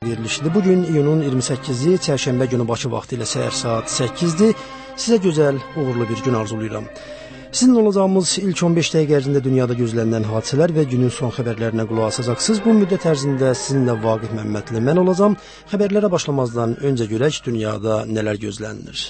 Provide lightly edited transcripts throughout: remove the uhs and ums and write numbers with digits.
verilişidir. Bugün iyunun 28-i, çərşənbə günü Bakı vaxtı ilə səhər saat 8-dir. Sizə gözəl, uğurlu bir gün arzulayıram. Sizin olacağımız ilk 15 dəqiqə ərzində dünyada gözlənilən hadisələr və günün son xəbərlərinə qulaq asacaqsınız. Bu müddət ərzində sizinlə Vaqif Məmmədli mən olacağam. Xəbərlərə başlamazdan öncə görək dünyada nələr gözlənilir.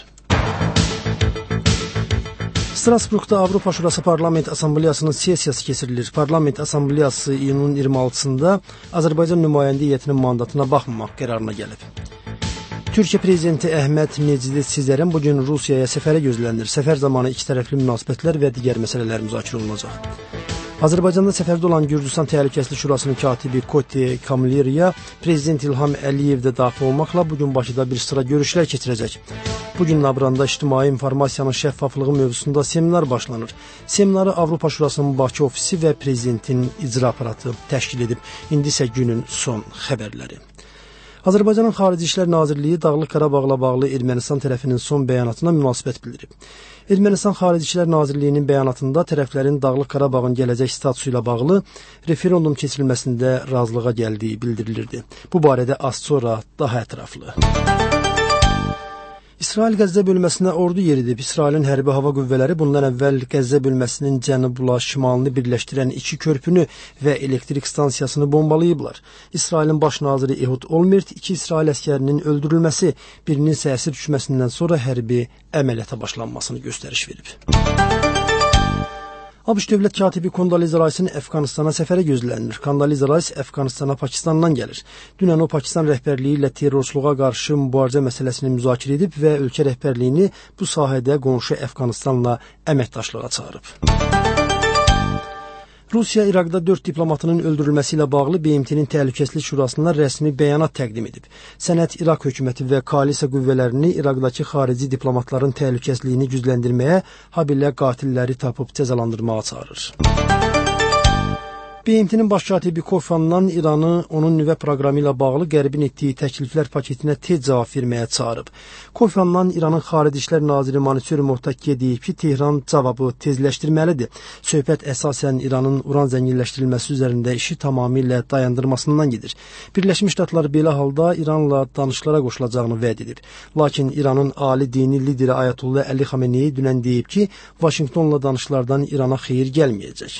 Strasburqda Avropa Şurası Parlament Assambleyasının sessiyası keçirilir. Parlament Assambleyası iyunun 26-sında Azərbaycan nümayəndə heyətinin mandatına baxmamaq qərarına gəlib. Türkiyə prezidenti Əhməd Necdi Sizərən bugün Rusiyaya səfərə gözlənilir. Səfər zamanı ikitərəfli münasibətlər və digər məsələlər müzakirə olunacaq. Azərbaycanda səfərdə olan Gürcüstan Təhlükəsizlik Şurasının katibi Koti Kamileriya prezident İlham Əliyev də daxil olmaqla bugün Bakıda bir sıra görüşlər keçirəcək. Bugün Nabranda ictimai informasiyanın şəffaflığı mövzusunda seminar başlanır. Seminarı Avropa Şurasının Bakı ofisi və prezidentin icra aparatı təşkil edib. İndi isə günün son xəbərləri. Azərbaycanın Xarici İşlər Nazirliyi Dağlıq Qarabağla bağlı Ermənistan tərəfinin son bəyanatına münasibət bildirib. Ermənistan Xarici İşlər Nazirliyinin bəyanatında tərəflərin Dağlıq Qarabağın gələcək statusu ilə bağlı referendum keçirilməsində razılığa gəldiyi bildirilirdi. Bu barədə az sonra daha ətraflı. İsrail Qəzza bölməsinə ordu yeridib. İsrailin hərbi hava qüvvələri bundan əvvəl Qəzza bölməsinin cənubla şimalını birləşdirən 2 körpünü və elektrik stansiyasını bombalayıblar. İsrailin baş naziri Ehud Olmert 2 İsrail əskərinin öldürülməsi, birinin isə əsir düşməsindən sonra hərbi əməliyyata başlanmasını göstəriş verib. ABŞ dövlət katibi Kondoliza Rice'in Əfqanistana səfərə gözlənilir. Kondoliza Rice Əfqanistana Pakistandan gəlir. Dünən o Pakistan rəhbərliyi ilə terrorçuluğa qarşı mübarizə məsələsini müzakirə edib və ölkə rəhbərliyini bu sahədə qonşu Əfqanistanla əməkdaşlığa çağırıb. Rusiya İraqda 4 diplomatının öldürülməsi ilə bağlı BMT-nin Təhlükəsizlik Şurasına rəsmi bəyanat təqdim edib. Sənəd İraq hökuməti və koalisiya qüvvələrini İraqdakı xarici diplomatların təhlükəsizliyini gücləndirməyə, habelə qatilləri tapıb cəzalandırmağa çağırır. BMT-nin baş katibi Kofi Annan İranı onun nüvə proqramı ilə bağlı Qərbin etdiyi təkliflər paketinə tez cavab verməyə çağırıb. Kofi Annan İranın Xarici İşlər Naziri Mansur Mottaki deyib ki, Tehran cavabı tezləşdirməlidir. Söhbət əsasən İranın uran zənginləşdirilməsi üzərində işi tamamilə dayandırmasından gedir. Birləşmiş Ştatlar belə halda İranla danışıqlara qoşulacağını vəd edib. Lakin İranın ali dini lideri Ayətullah Əli Xameneyi dünən deyib ki, Vaşinqtonla danışıqlardan İrana xeyir gəlməyəcək.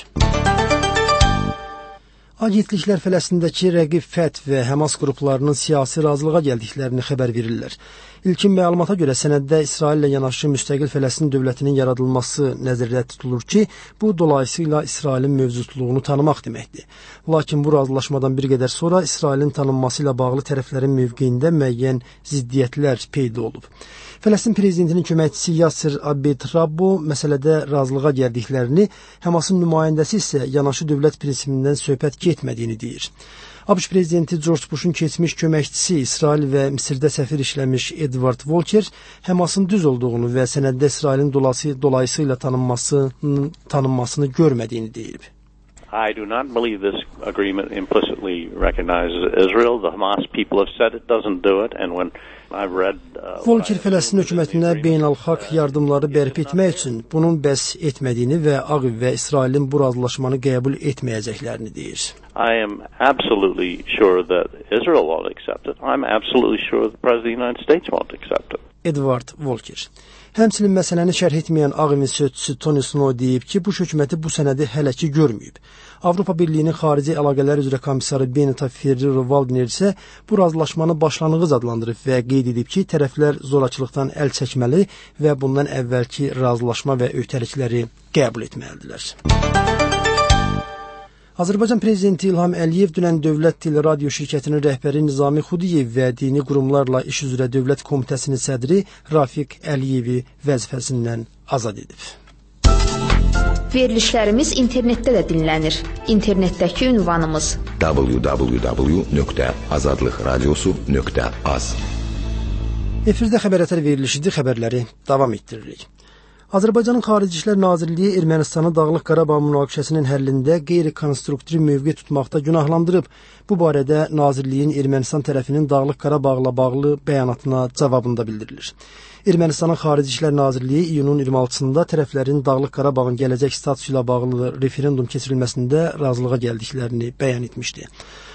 Agentliklər Fələstindəki rəqib FET və Həmas qruplarının siyasi razılığa gəldiklərini xəbər verirlər. İlkin məlumata görə sənəddə İsraillə yanaşı müstəqil Fələstin dövlətinin yaradılması nəzərdə tutulur ki, bu dolayısıyla İsrailin mövcudluğunu tanımaq deməkdir. Lakin bu razılaşmadan bir qədər sonra İsrailin tanınması ilə bağlı tərəflərin mövqeyində müəyyən ziddiyyətlər peyda olub. Fələstin prezidentinin köməkçisi Yasser Abed-Rabbo məsələdə razılığa gəldiklərini, Həmasın nümayəndəsi isə yanaşı dövlət prinsipindən söhbət getmədiyini deyir. ABŞ prezidenti George Bush'un keçmiş köməkçisi İsrail və Misirdə səfir işləmiş Edward Volker Həmasın düz olduğunu və sənəddə İsrailin dolayısıyla tanınmasını görmədiyini deyib. I do not believe this agreement implicitly recognizes Israel. The Hamas people have said it doesn't do it, and when I've read Volker Fələstin hökumətinə beynəlxalq yardımları bərpa etmək üçün bunun bəs etmədiyini və Ağ Ev və İsrailin bu razılaşmanı qəbul etməyəcəklərini deyir. I am absolutely sure that Israel won't accept it. I'm absolutely sure the President of the United States won't accept it. Edward Volker. Həmçinin məsələni şərh etməyən Ağ Evin sözçüsü Tony Snow deyib ki, bu hökuməti bu sənədi hələ ki görməyib. Avropa Birliyinin xarici əlaqələr üzrə komissarı Benita Ferrero-Waldner isə bu razılaşmanı başlanğıc adlandırıb və qeyd edib ki, tərəflər zorakılıqdan əl çəkməli və bundan əvvəlki razılaşma və öhdəlikləri qəbul etməlidirlər. Azərbaycan prezidenti İlham Əliyev dünən Dövlət Teleradio şirkətinin rəhbəri Nizami Xudiyev və dini qurumlarla iş üzrə Dövlət Komitəsinin sədri Rafiq Əliyevi vəzifəsindən azad edib. Verilişlərimiz internetdə də dinlənir. İnternetdəki ünvanımız www.azadlıqradiosu.az. Efirdə xəbərətər verilişidir, xəbərləri davam etdiririk. Azərbaycanın Xarici İşlər Nazirliyi Ermənistanı Dağlıq Qarabağ münaqişəsinin həllində qeyri-konstruktiv mövqe tutmaqda günahlandırıb. Bu barədə Nazirliyin Ermənistan tərəfinin Dağlıq Qarabağla bağlı bəyanatına cavabında bildirilir. Ermənistanın Xarici İşlər Nazirliyi iyunun 26-sında tərəflərin Dağlıq Qarabağın gələcək statusu ilə bağlı referendum keçirilməsində razılığa gəldiklərini bəyan etmişdi.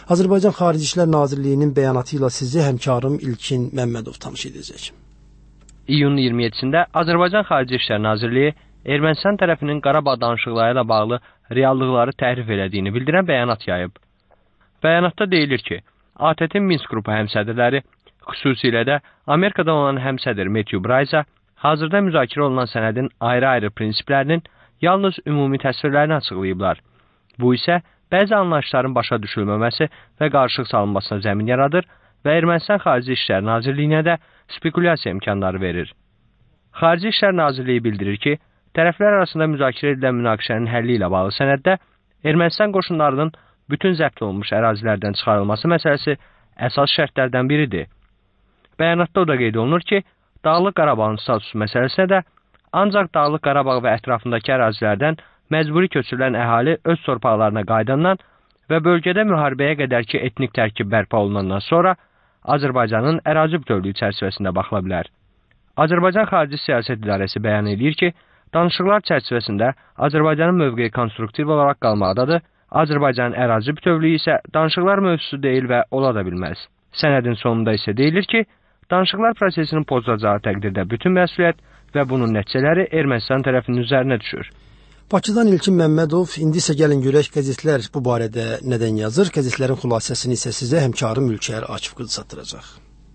Azərbaycan Xarici İşlər Nazirliyinin bəyanatı ilə sizi həmkarım İlkin Məmmədov tanış edəcək. İyunun 27-sində Azərbaycan Xarici İşlər Nazirliyi Ermənistan tərəfinin Qarabağ danışıqları ilə bağlı reallıqları təhrif elədiyini bildirən bəyanat yayıb. Bəyanatda deyilir ki, ATƏT-in Minsk qrupu həmsədrləri, xüsusilə də Amerikadan olan həmsədr Matthew Bryce hazırda müzakirə olunan sənədin ayrı-ayrı prinsiplərinin yalnız ümumi təsvirlərini açıqlayıblar. Bu isə bəzi anlayışların başa düşülməməsi və qarışıq salınmasına zəmin yaradır və Ermənistan Xarici İşlər Nazirliyinə də spekulyasiya imkanları verir. Xarici İşlər Nazirliyi bildirir ki, tərəflər arasında müzakirə edilən münaqişənin həlli ilə bağlı sənəddə Ermənistan qoşunlarının bütün zəbt olunmuş ərazilərdən çıxarılması məsələsi əsas şərtlərdən biridir. Bəyanatda o da qeyd olunur ki, Dağlıq Qarabağın statusu məsələsinə də ancaq Dağlıq Qarabağ və ətrafındakı ərazilərdən məcburi köçürülən əhali öz torpaqlarına qayıdandan və bölgədə müharibəyə qədərki etnik tərkib bərpa olunandan sonra Azərbaycanın ərazi bütövlüyü çərçivəsində baxıla bilər. Azərbaycan Xarici Siyasət İdarəsi bəyan edir ki, danışıqlar çərçivəsində Azərbaycanın mövqeyi konstruktiv olaraq qalmaqdadır, Azərbaycanın ərazi bütövlüyü isə danışıqlar mövzusu deyil və ola da bilməz. Sənədin sonunda isə deyilir ki, danışıqlar prosesinin pozulacağı təqdirdə bütün məsuliyyət və bunun nəticələri Ermənistan tərəfinin üzərinə düşür. Bakıdan İlkin Məmmədov, indi isə gəlin görək qəzetlər bu barədə nədən yazır. Qəzetlərin xülasəsini isə sizə həmkarım Ülkər Akif qızı çatdıracaq.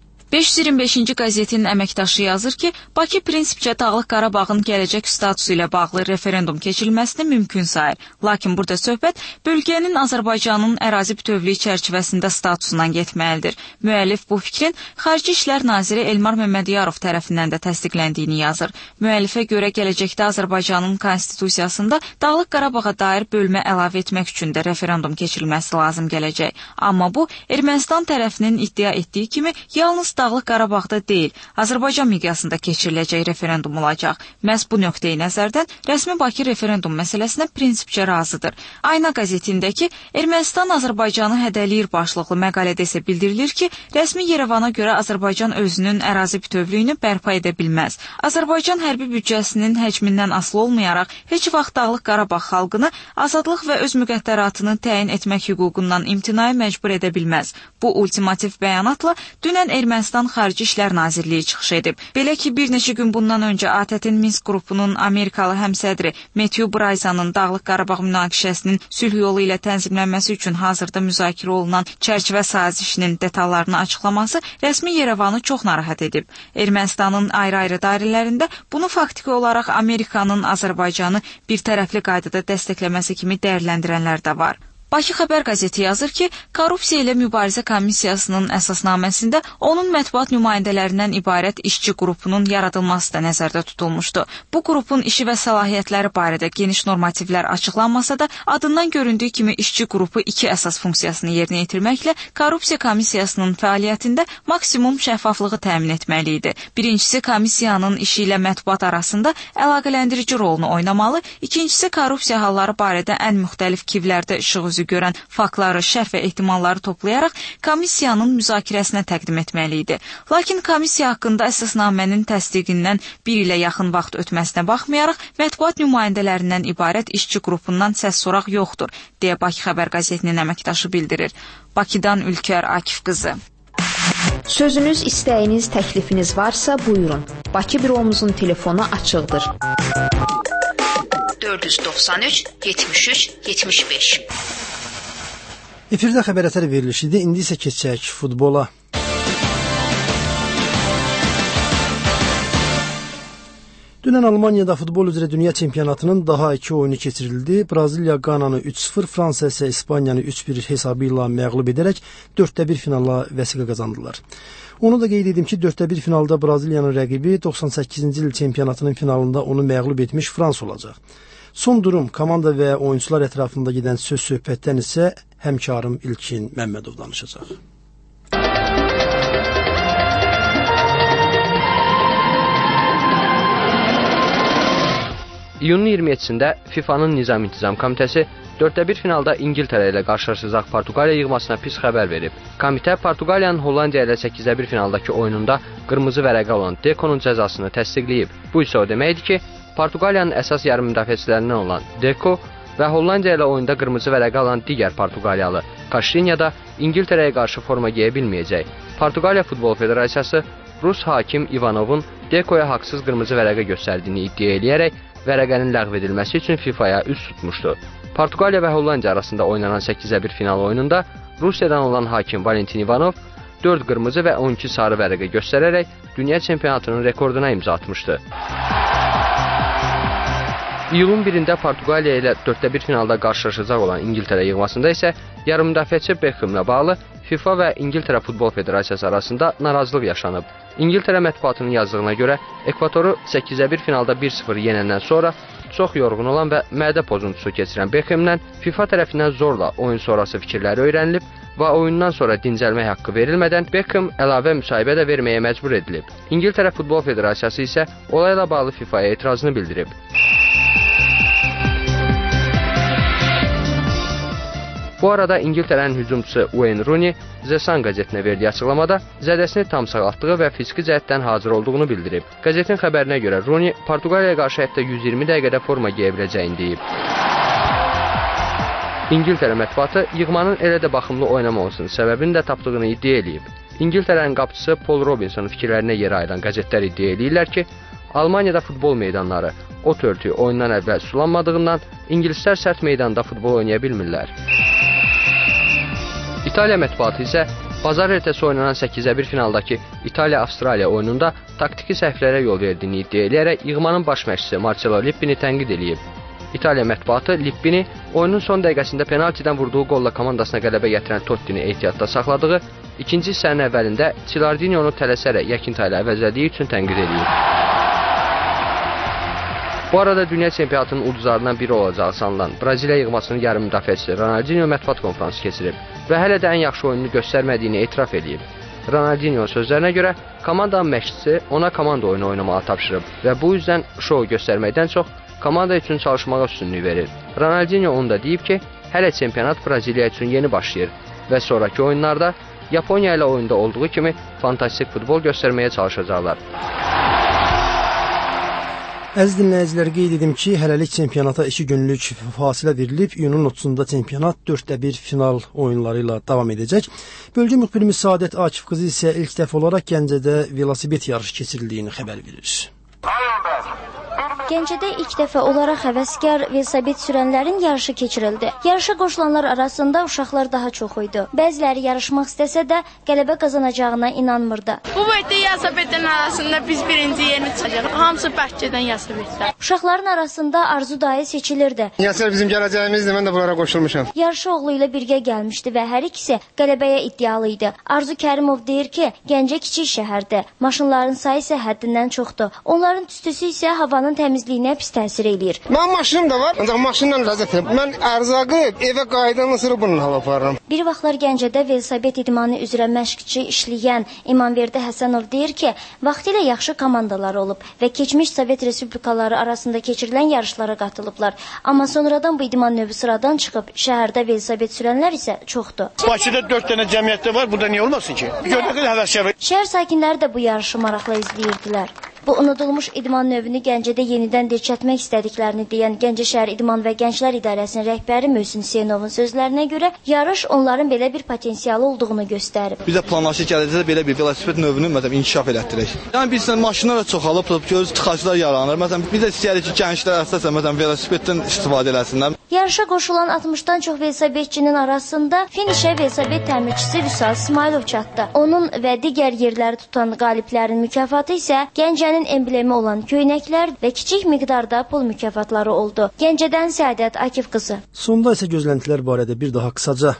525-ci qəzetin əməkdaşı yazır ki, Bakı prinsipcə Dağlıq Qarabağın gələcək statusu ilə bağlı referendum keçirilməsini mümkün sayır. Lakin burada söhbət bölgənin Azərbaycanın ərazi bütövlüyü çərçivəsində statusundan getməlidir. Müəllif bu fikrin Xarici İşlər Naziri Elmar Məmmədiyarov tərəfindən də təsdiqləndiyini yazır. Müəllifə görə gələcəkdə Azərbaycanın konstitusiyasında Dağlıq Qarabağa dair bölmə əlavə etmək üçün də referendum keçirilməsi lazım gələcək. Amma bu, Ermənistan tərəfinin iddia etdiyi kimi yalnız Dağlıq Qarabağda deyil, Azərbaycan miqyasında keçiriləcək referendum olacaq. Məhz bu nöqteyi nəzərdən rəsmi Bakı referendum məsələsinə prinsipcə razıdır. Ayna qəzetindəki Ermənistan Azərbaycanı hədəliyir başlıqlı məqalədə isə bildirilir ki, rəsmi Yerevana görə Azərbaycan özünün ərazi bütövlüyünü bərpa edə bilməz. Azərbaycan hərbi büdcəsinin həcmindən asılı olmayaraq heç vaxt Dağlıq Qarabağ xalqını azadlıq və öz müqəddəratını təyin etmək hüququndan imtinaya məcbur edə bilməz. Bu ultimativ bəyanatla dünən Ermənistan Xarici İşlər Nazirliyi çıxış edib. Belə ki, bir neçə gün bundan öncə ATƏT-in Minsk qrupunun Amerikalı həmsədri Matthew Bryce-nın Dağlıq Qarabağ münaqişəsinin sülh yolu ilə tənzimlənməsi üçün hazırda müzakirə olunan çərçivə sazişinin detallarını açıqlaması rəsmi Yerevanı çox narahat edib. Ermənistanın ayrı-ayrı dairələrində bunu faktiki olaraq Amerikanın Azərbaycanı bir tərəfli qaydada dəstəkləməsi kimi dəyərləndirənlər də var. Bakı Xəbər qəzeti yazır ki, Korrupsiya ilə Mübarizə Komissiyasının əsasnaməsində onun mətbuat nümayəndələrindən ibarət işçi qrupunun yaradılması da nəzərdə tutulmuşdu. Bu qrupun işi və səlahiyyətləri barədə geniş normativlər açıqlanmasa da, adından göründüyü kimi işçi qrupu iki əsas funksiyasını yerinə yetirməklə Korrupsiya Komissiyasının fəaliyyətində maksimum şəffaflığı təmin etməli idi. Birincisi, komissiyanın işi ilə mətbuat arasında əlaqələndirici rolunu oynamalı, ikincisi, korrupsiya halları barədə ən müxtəlif kivlərdə işıq görən faktları, şərh və ehtimalları toplayaraq komissiyanın müzakirəsinə təqdim etməli idi. Lakin komissiya haqqında əsasnamənin təsdiqindən bir ilə yaxın vaxt ötməsinə baxmayaraq, mətbuat nümayəndələrindən ibarət işçi qrupundan səs soraq yoxdur, deyə Bakı Xəbər qəzetinin əməkdaşı bildirir. Bakıdan Ülkər Akif qızı. Sözünüz, istəyiniz, təklifiniz varsa buyurun. Bakı büromuzun telefonu açıqdır. 493 73 75. Efirdə xəbər verilişidir. İndi isə keçək futbola. Dünən Almaniyada futbol üzrə dünya çempionatının daha 2 oyunu keçirildi. Braziliya Qananı 3-0, Fransa isə İspaniyanı 3-1 hesabı ilə məğlub edərək 4-1 finala vəsiqə qazandılar. Onu da qeyd edim ki, 4-1 finalda Braziliyanın rəqibi 98-ci il çempionatının finalında onu məğlub etmiş Fransa olacaq. Son durum komanda və oyuncular ətrafında gedən söz-söhbətdən isə həmkarım İlkin Məmmədov danışacaq. İyunun 27-sində FIFA'nın Nizam-İntizam Komitəsi 4-1 finalda İngiltərə ilə qarşılaşacaq Portuqaliya yığmasına pis xəbər verib. Komitə Portuqaliyanın Hollandiya ilə 8-1 finaldakı oyununda qırmızı vərəqə olan Deco'nun cəzasını təsdiqləyib. Bu isə o deməkdir ki, Portuqaliyanın əsas yarım müdafiəçilərindən olan Deco və Hollandiya ilə oyunda qırmızı vərəqə alan digər Portuqaliyalı Caixinha da İngiltərəyə qarşı forma geyə bilməyəcək. Portuqaliya Futbol Federasiyası Rus hakim Ivanovun Dekoya haqsız qırmızı vərəqə göstərdiyini iddia edərək vərəqənin ləğv edilməsi üçün FIFA-ya üst tutmuşdu. Portuqaliya və Hollandiya arasında oynanan 8-1 final oyununda Rusiyadan olan hakim Valentin Ivanov 4 qırmızı və 12 sarı vərəqə göstərərək dünya çempionatının rekorduna imza atmışdı. İyulun 1-də Portuqaliya ilə 4-1 finalda qarşılaşacaq olan İngiltərə yığmasında isə yarımmüdafiəçi Beckhamla bağlı FIFA və İngiltərə Futbol Federasiyası arasında narazılıq yaşanıb. İngiltərə mətbuatının yazdığına görə Ekvatoru 8-1 finalda 1-0 yenəndən sonra çox yorğun olan və mədə pozuntusu keçirən Beckhamlə FIFA tərəfindən zorla oyun sonrası fikirləri öyrənilib və oyundan sonra dincəlmək haqqı verilmədən Beckham əlavə müsahibə də verməyə məcbur edilib. İngiltərə Futbol Federasiyası isə olayla bağlı FIFA-ya etirazını bildirib. Bu arada İngiltərənin hücumçusu Wayne Rooney The Sun qəzetinə verdiyi açıqlamada zədəsini tam sağaltdığı və fiziki cəhətdən hazır olduğunu bildirib. Qəzetin xəbərinə görə Rooney Portuqaliyaya qarşı hətta 120 dəqiqədə forma geyə biləcəyini deyib. İngiltərə mətbuatı yığmanın elə də baxımlı oynamamasının səbəbini də tapdığını iddia edib. İngiltərənin qapıçısı Paul Robinson fikirlərinə yer ayıran qəzetlər iddia edirlər ki, Almaniyada futbol meydanları ot örtüyü oyundan əvvəl sulanmadığından ingilislər sərt meydanda futbol oynaya bilmirlər. İtaliya mətbuatı isə bazar ertəsi oynanan 8-1 finaldakı İtaliya-Avstraliya oyununda taktiki səhvlərə yol verdiyini iddia edərək yığmanın baş məşqçisi Marcello Lippini tənqid edib. İtaliya mətbuatı Lippini oyunun son dəqiqəsində penaltidən vurduğu qolla komandasına qələbə gətirən Tottini ehtiyatda saxladığı, ikinci hissənin əvvəlində Cilardinionu tələsərək Yakinta ilə əvəzlədiyi üçün tənqid edib. Bu arada dünya çempionatının ulduzlarından biri olacağı sanılan Braziliya yığmasının yarım müdafiəçisi Ronaldinho mətbuat konfransı keçirib və hələ də ən yaxşı oyununu göstərmədiyini etiraf edib. Ronaldinho sözlərinə görə komandanın məşqçisi ona komanda oyunu oynamağı tapşırıb və bu yüzdən şou göstərməkdən çox komanda üçün çalışmağa üstünlük verir. Ronaldinho onu da deyib ki, hələ çempionat Braziliya üçün yeni başlayır və sonraki oyunlarda Yaponiya ilə oyunda olduğu kimi fantastik futbol göstərməyə çalışacaqlar. Əziz dinləyicilər, qeyd edim ki, hələlik çempionata 2 günlük fasilə verilib. İyunun 30-da çempionat 4-1 final oyunları ilə davam edəcək. Bölgə müxbirimiz Saadət Akif qızı isə ilk dəfə olaraq Gəncədə velosiped yarışı keçirildiyini xəbər verir. Gəncədə ilk dəfə olaraq həvəskar velosiped sürənlərin yarışı keçirildi. Yarışa qoşulanlar arasında uşaqlar daha çox idi. Bəziləri yarışmaq istəsə də qələbə qazanacağına inanmırdı. Bu boyda velosipedin arasında biz birinci yerini çıxacaq. Hamısı Bakıdan velosipedlər. Uşaqların arasında Arzu dayı seçilirdi. Yasir bizim gələcəyimizdir, mən də bunlara qoşulmuşam. Yarışı oğlu ilə birgə gəlmişdi və hər ikisi qələbəyə iddialı idi. Arzu Kərimov deyir ki, Gəncə kiçik şəhərdir. Maşınların sayı isə həddindən çoxdur. Onların tüstüsü isə havanın təmizliyinə pis təsir eləyir. Mənim maşınım da var, ancaq maşınla ləzzət edirəm. Mən ərzaqı evə qayıdandan sonra bununla hava aparıram. Bir vaxtlar Gəncədə velosiped idmanı üzrə məşqçi işləyən İmanverdi Həsənov deyir ki, vaxtilə yaxşı komandalar olub və keçmiş Sovet Respublikaları arasında keçirilən yarışlara qatılıblar. Amma sonradan bu idman növü sıradan çıxıb, şəhərdə velosiped sürənlər isə çoxdur. Bakıda 4 dənə cəmiyyətdə var, burada niyə olmasın ki? Gördük həvəskar. Şəhər sakinləri də bu yarışı maraqla izləyirdilər. Bu unudulmuş idman növünü Gəncədə yenidən dirçətmək istədiklərini deyən Gəncə şəhər İdman və Gənclər İdarəsinin rəhbəri Möhsin Hüseynovun sözlərinə görə yarış onların belə bir potensialı olduğunu göstərib. Bizə planlaşır gələcəkdə belə bir velosiped növünü inkişaf elətdirək. Yəni biz maşınlar da çoxalıb, görürüz tıxaclar yaranır. Məsələn biz də istəyirik ki, gənclər əsasən velosipeddən istifadə eləsinlər. Yarışa qoşulan 60-dan çox velosipedçinin arasında finişə velosiped təmirçisi Vüsal İsmailov çatdı. Onun və digər yerləri tutan qaliblərin mükafatı isə Gəncənin emblemi olan köynəklər və kiçik miqdarda pul mükafatları oldu. Gəncədən Səadət Akif qızı. Sonda isə gözləntilər barədə bir daha qısaca.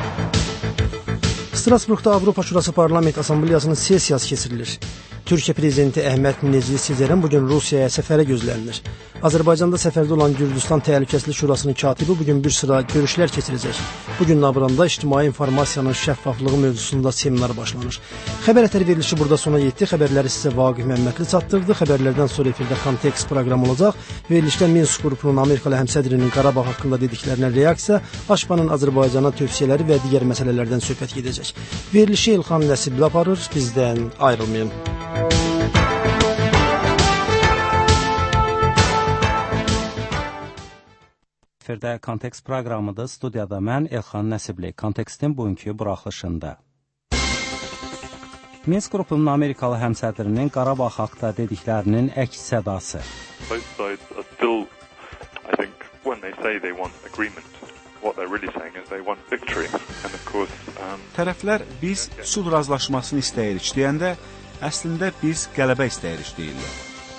Strasburqda Avropa Şurası Parlament Assambleyasının sessiyası keçirilir. Türkiyə prezidenti Əhməd Necdi Sezerən bugün Rusiyaya səfərə gözlənilir. Azərbaycanda səfərdə olan Gürcüstan Təhlükəsizlik Şurasının katibi bugün bir sıra görüşlər keçirəcək. Bugün Nabranda ictimai informasiyanın şəffaflığı mövzusunda seminar başlanır. Xəbər ətəri verilişi burada sona yetdi. Xəbərləri sizə Vaqif Məmmədli çatdırdı. Xəbərlərdən sonra efirdə Kontekst proqramı olacaq. Verilişdə Minsk qrupunun Amerikalı həmsədrinin Qarabağ haqqında dediklərinə reaksiya, Aşpanın Azərbaycana tövsiyələri və digər məsələlərdən söhbət gedəcək. Verilişi İlxan Nəsibli aparır. Bizdən ayrılmayın. Efirdə Kontekst proqramıdır. Studiyada mən Elxan Nəsibli. Kontekstin bugünkü buraxılışında. Minsk qrupunun Amerikalı həmsədrinin Qarabağ haqda dediklərinin əks sədası. Both sides are still, I think, when they say they want agreement, what they're really saying is they want victory. And of course, tərəflər biz sülh razılaşmasını istəyirik deyəndə, əslində biz qələbə istəyirik deyirlər.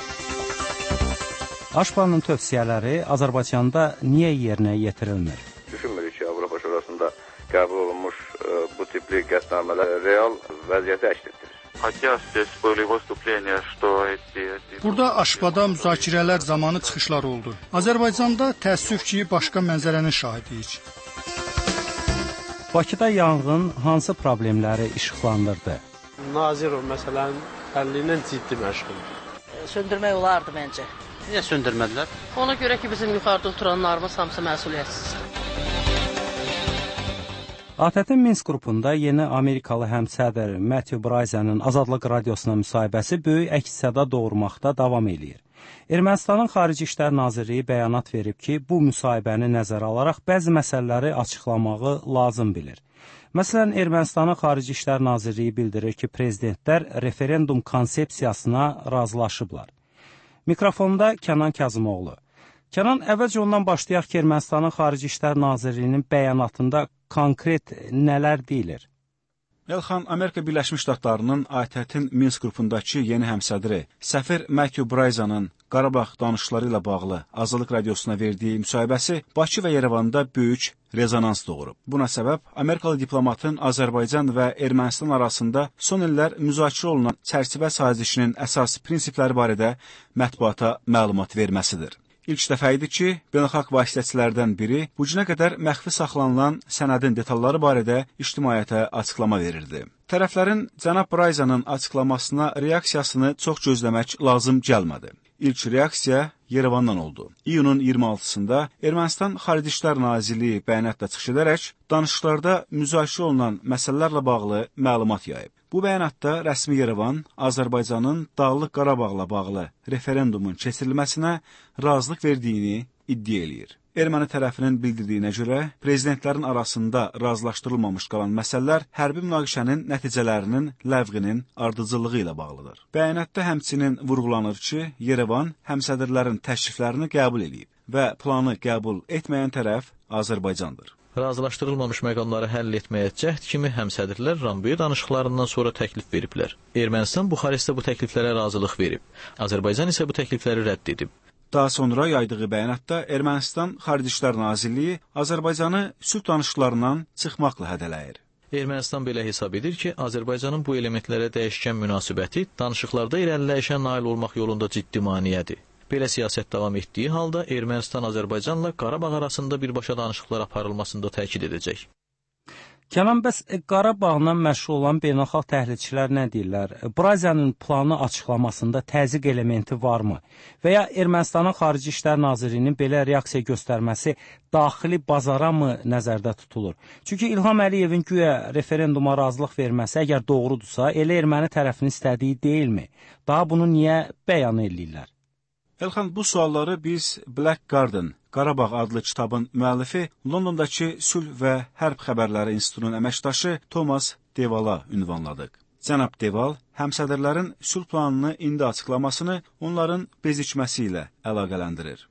Aşpanın tövsiyələri Azərbaycanda niyə yerinə yetirilmir? Düşünmürük ki, Avropa Şurasında qəbul olunmuş bu tipli qətnamələr real vəziyyəti əks etdirir. Burada Aşpada müzakirələr zamanı çıxışlar oldu. Azərbaycanda təəssüf ki, başqa mənzərənin şahidiyik. Bakıda yanğın hansı problemləri işıqlandırdı? Nazirov məsələn həlli ilə ciddi məşğuldur. Söndürmək olardı məncə. Niyə söndürmədilər? Ona görə ki, bizim yuxarıda oturanlarımız hamısı məsuliyyətsizdir. ATƏT-in Minsk qrupunda yeni Amerikalı həmsədr Matthew Bryzanın Azadlıq radiosuna müsahibəsi böyük əks-səda doğurmaqda davam eləyir. Ermənistanın Xarici İşlər Nazirliyi bəyanat verib ki, bu müsahibəni nəzərə alaraq bəzi məsələləri açıqlamağı lazım bilir. Məsələn, Ermənistanın Xarici İşlər Nazirliyi bildirir ki, prezidentlər referendum konsepsiyasına razılaşıblar. Mikrofonda Kənan Kazımoğlu. Kənan, əvvəlcə ondan başlayaq ki, Ermənistanın Xarici İşlər Nazirliyinin bəyanatında konkret nələr deyilir? Elxan, Amerika Birləşmiş Ştatlarının ATƏT-in Minsk qrupundakı yeni həmsədri səfir Matthew Bryzanın Qarabağ danışıqları ilə bağlı Azadlıq radiosuna verdiyi müsahibəsi Bakı və Yerevanda böyük rezonans doğurub. Buna səbəb Amerikalı diplomatın Azərbaycan və Ermənistan arasında son illər müzakirə olunan çərçivə sazişinin əsas prinsipləri barədə mətbuata məlumat verməsidir. İlk dəfə idi ki, beynəlxalq vasitəçilərdən biri bu günə qədər məxfi saxlanılan sənədin detalları barədə ictimaiyyətə açıqlama verirdi. Tərəflərin cənab Bryzanın açıqlamasına reaksiyasını çox gözləmək lazım gəlmədi. İlk reaksiya Yerevandan oldu. İyunun 26-sında Ermənistan Xarici İşlər Nazirliyi bəyanatla çıxış edərək danışıqlarda müzakirə olunan məsələlərlə bağlı məlumat yayıb. Bu bəyanatda rəsmi Yerevan Azərbaycanın Dağlıq Qarabağla bağlı referendumun keçirilməsinə razılıq verdiyini iddia eləyir. Erməni tərəfinin bildirdiyinə görə, prezidentlərin arasında razılaşdırılmamış qalan məsələlər hərbi münaqişənin nəticələrinin ləğvinin ardıcıllığı ilə bağlıdır. Bəyanatda həmçinin vurğulanır ki, Yerevan həmsədrlərin təkliflərini qəbul edib və planı qəbul etməyən tərəf Azərbaycandır. Razılaşdırılmamış məqamları həll etməyə cəhd kimi həmsədrlər Rambuya danışıqlarından sonra təklif veriblər. Ermənistan Buxarestdə bu təkliflərə razılıq verib. Azərbaycan isə bu təklifləri rədd edib. Daha sonra yaydığı bəyanatda Ermənistan Xarici İşlər Nazirliyi Azərbaycanı sülh danışıqlarından çıxmaqla hədələyir. Ermənistan belə hesab edir ki, Azərbaycanın bu elementlərə dəyişkən münasibəti danışıqlarda irəliləyişə nail olmaq yolunda ciddi maneədir. Belə siyasət davam etdiyi halda Ermənistan Azərbaycanla Qarabağ arasında birbaşa danışıqlar aparılmasında təkid edəcək. Kənan, bəs Qarabağla məşğul olan beynəlxalq təhlilçilər nə deyirlər? Bryzanın planı açıqlamasında təzyiq elementi varmı? Və ya Ermənistanın Xarici İşlər Nazirliyinin belə reaksiya göstərməsi daxili bazara mı nəzərdə tutulur? Çünki İlham Əliyevin güya referenduma razılıq verməsi əgər doğrudursa, elə erməni tərəfinin istədiyi deyilmi? Daha bunu niyə bəyan edirlər? Elxan, bu sualları biz Black Garden, Qarabağ adlı kitabın müəllifi, Londondakı Sülh və Hərb Xəbərləri İnstitutunun əməkdaşı Thomas Devala ünvanladıq. Cənab Deval, həmsədrlərin sülh planını indi açıqlamasını onların bezikməsi ilə əlaqələndirir.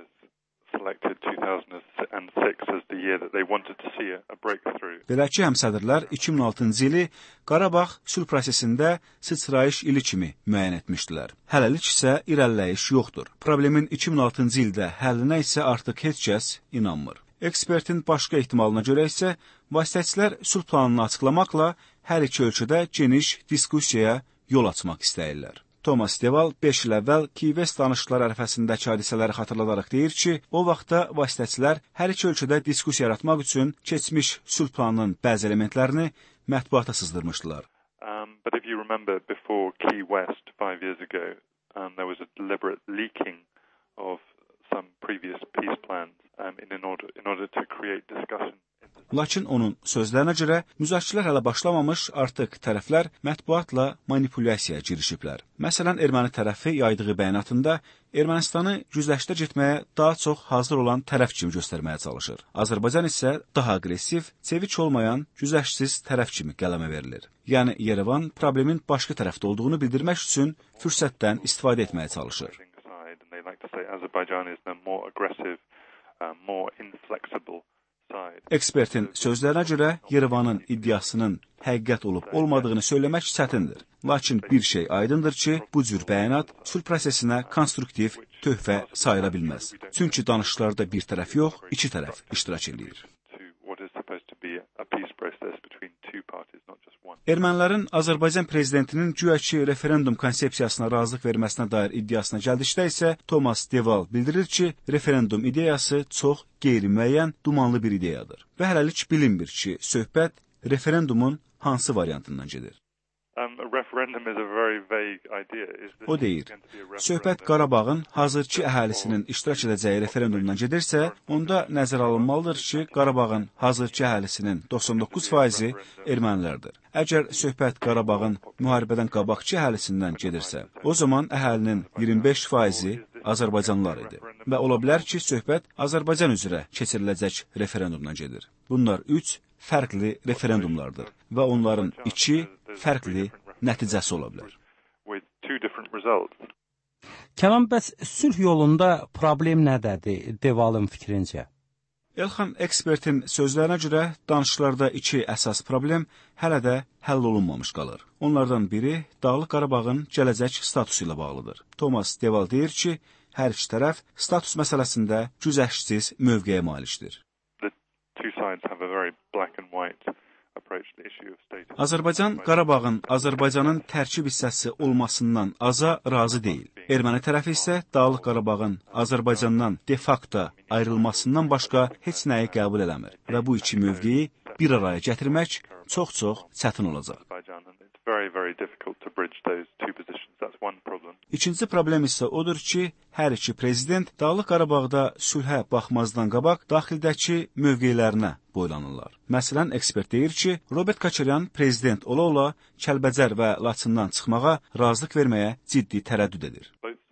Belə ki, həmsədrlər 2006-cı ili Qarabağ sülh prosesində sıçrayış ili kimi müəyyən etmişdilər. Hələlik isə irəliləyiş yoxdur. Problemin 2006-cı ildə həllinə isə artıq heç kəs inanmır. Ekspertin başqa ehtimalına görə isə vasitəçilər sülh planını açıqlamaqla hər iki ölkədə geniş diskusiyaya yol açmaq istəyirlər. Thomas Deval 5 il əvvəl Key-West danışıqları ərəfəsindəki hadisələri xatırladaraq deyir ki, o vaxtda vasitəçilər hər iki ölkədə diskusiya yaratmaq üçün keçmiş sülh planının bəzi elementlərini mətbuata sızdırmışdılar. But if you remember before Key-West 5 years ago, there was a deliberate leaking of some previous peace plans in order to create discussion. Lakin onun sözlərinə görə müzakirələr hələ başlamamış, artıq tərəflər mətbuatla manipulyasiyaya girişiblər. Məsələn, erməni tərəfi yaydığı bəyanatında Ermənistanı güzəştə getməyə daha çox hazır olan tərəf kimi göstərməyə çalışır. Azərbaycan isə daha aqressiv, çevik olmayan, güzəştsiz tərəf kimi qələmə verilir. Yəni Yerevan problemin başqa tərəfdə olduğunu bildirmək üçün fürsətdən istifadə etməyə çalışır. Ekspertin sözlərinə görə Yerevanın iddiasının həqiqət olub olmadığını söyləmək çətindir. Lakin bir şey aydındır ki, bu cür bəyanat sülh prosesinə konstruktiv töhfə sayıla bilməz. Çünki danışıqlarda bir tərəf yox, iki tərəf iştirak edir. Ermənilərin Azərbaycan prezidentinin güya ki, referendum konsepsiyasına razılıq verməsinə dair iddiasına gəldikdə isə Thomas Deval bildirir ki, referendum ideyası çox qeyri-müəyyən, dumanlı bir ideyadır. Və hələlik bilinmir ki, söhbət referendumun hansı variantından gedir. O deyir, söhbət Qarabağın hazırki əhalisinin iştirak edəcəyi referendumdan gedirsə, onda nəzərə alınmalıdır ki, Qarabağın hazırki əhalisinin 99%-i ermənilərdir. Əgər söhbət Qarabağın müharibədən qabaqki əhalisindən gedirsə, o zaman əhalinin 25%-i Azərbaycanlılar idi. Və ola bilər ki, söhbət Azərbaycan üzrə keçiriləcək referendumdan gedir. Bunlar 3 fərqli referendumlardır və onların 2 fərqli nəticəsi ola bilər. Kənan, bəs sülh yolunda problem nədədir Devalın fikrincə? Elxan ekspertin sözlərinə görə danışıqlarda 2 əsas problem hələ də həll olunmamış qalır. Onlardan biri Dağlıq Qarabağın gələcək statusu ilə bağlıdır. Thomas Deval deyir ki, hər iki tərəf status məsələsində güzəştsiz mövqeyə malikdir. Azərbaycan Qarabağın Azərbaycanın tərkib hissəsi olmasından aza razı deyil. Erməni tərəfi isə Dağlıq Qarabağın Azərbaycandan de facto ayrılmasından başqa heç nəyi qəbul eləmir və bu iki mövqeyi bir araya gətirmək çox-çox çətin olacaq. İkinci problem isə odur ki, hər iki prezident Dağlıq Qarabağda sülhə baxmazdan qabaq daxildəki mövqelərinə boylanırlar. Məsələn, ekspert deyir ki, Robert Koçaryan prezident ola-ola Kəlbəcər və Laçından çıxmağa razılıq verməyə ciddi tərəddüd edir.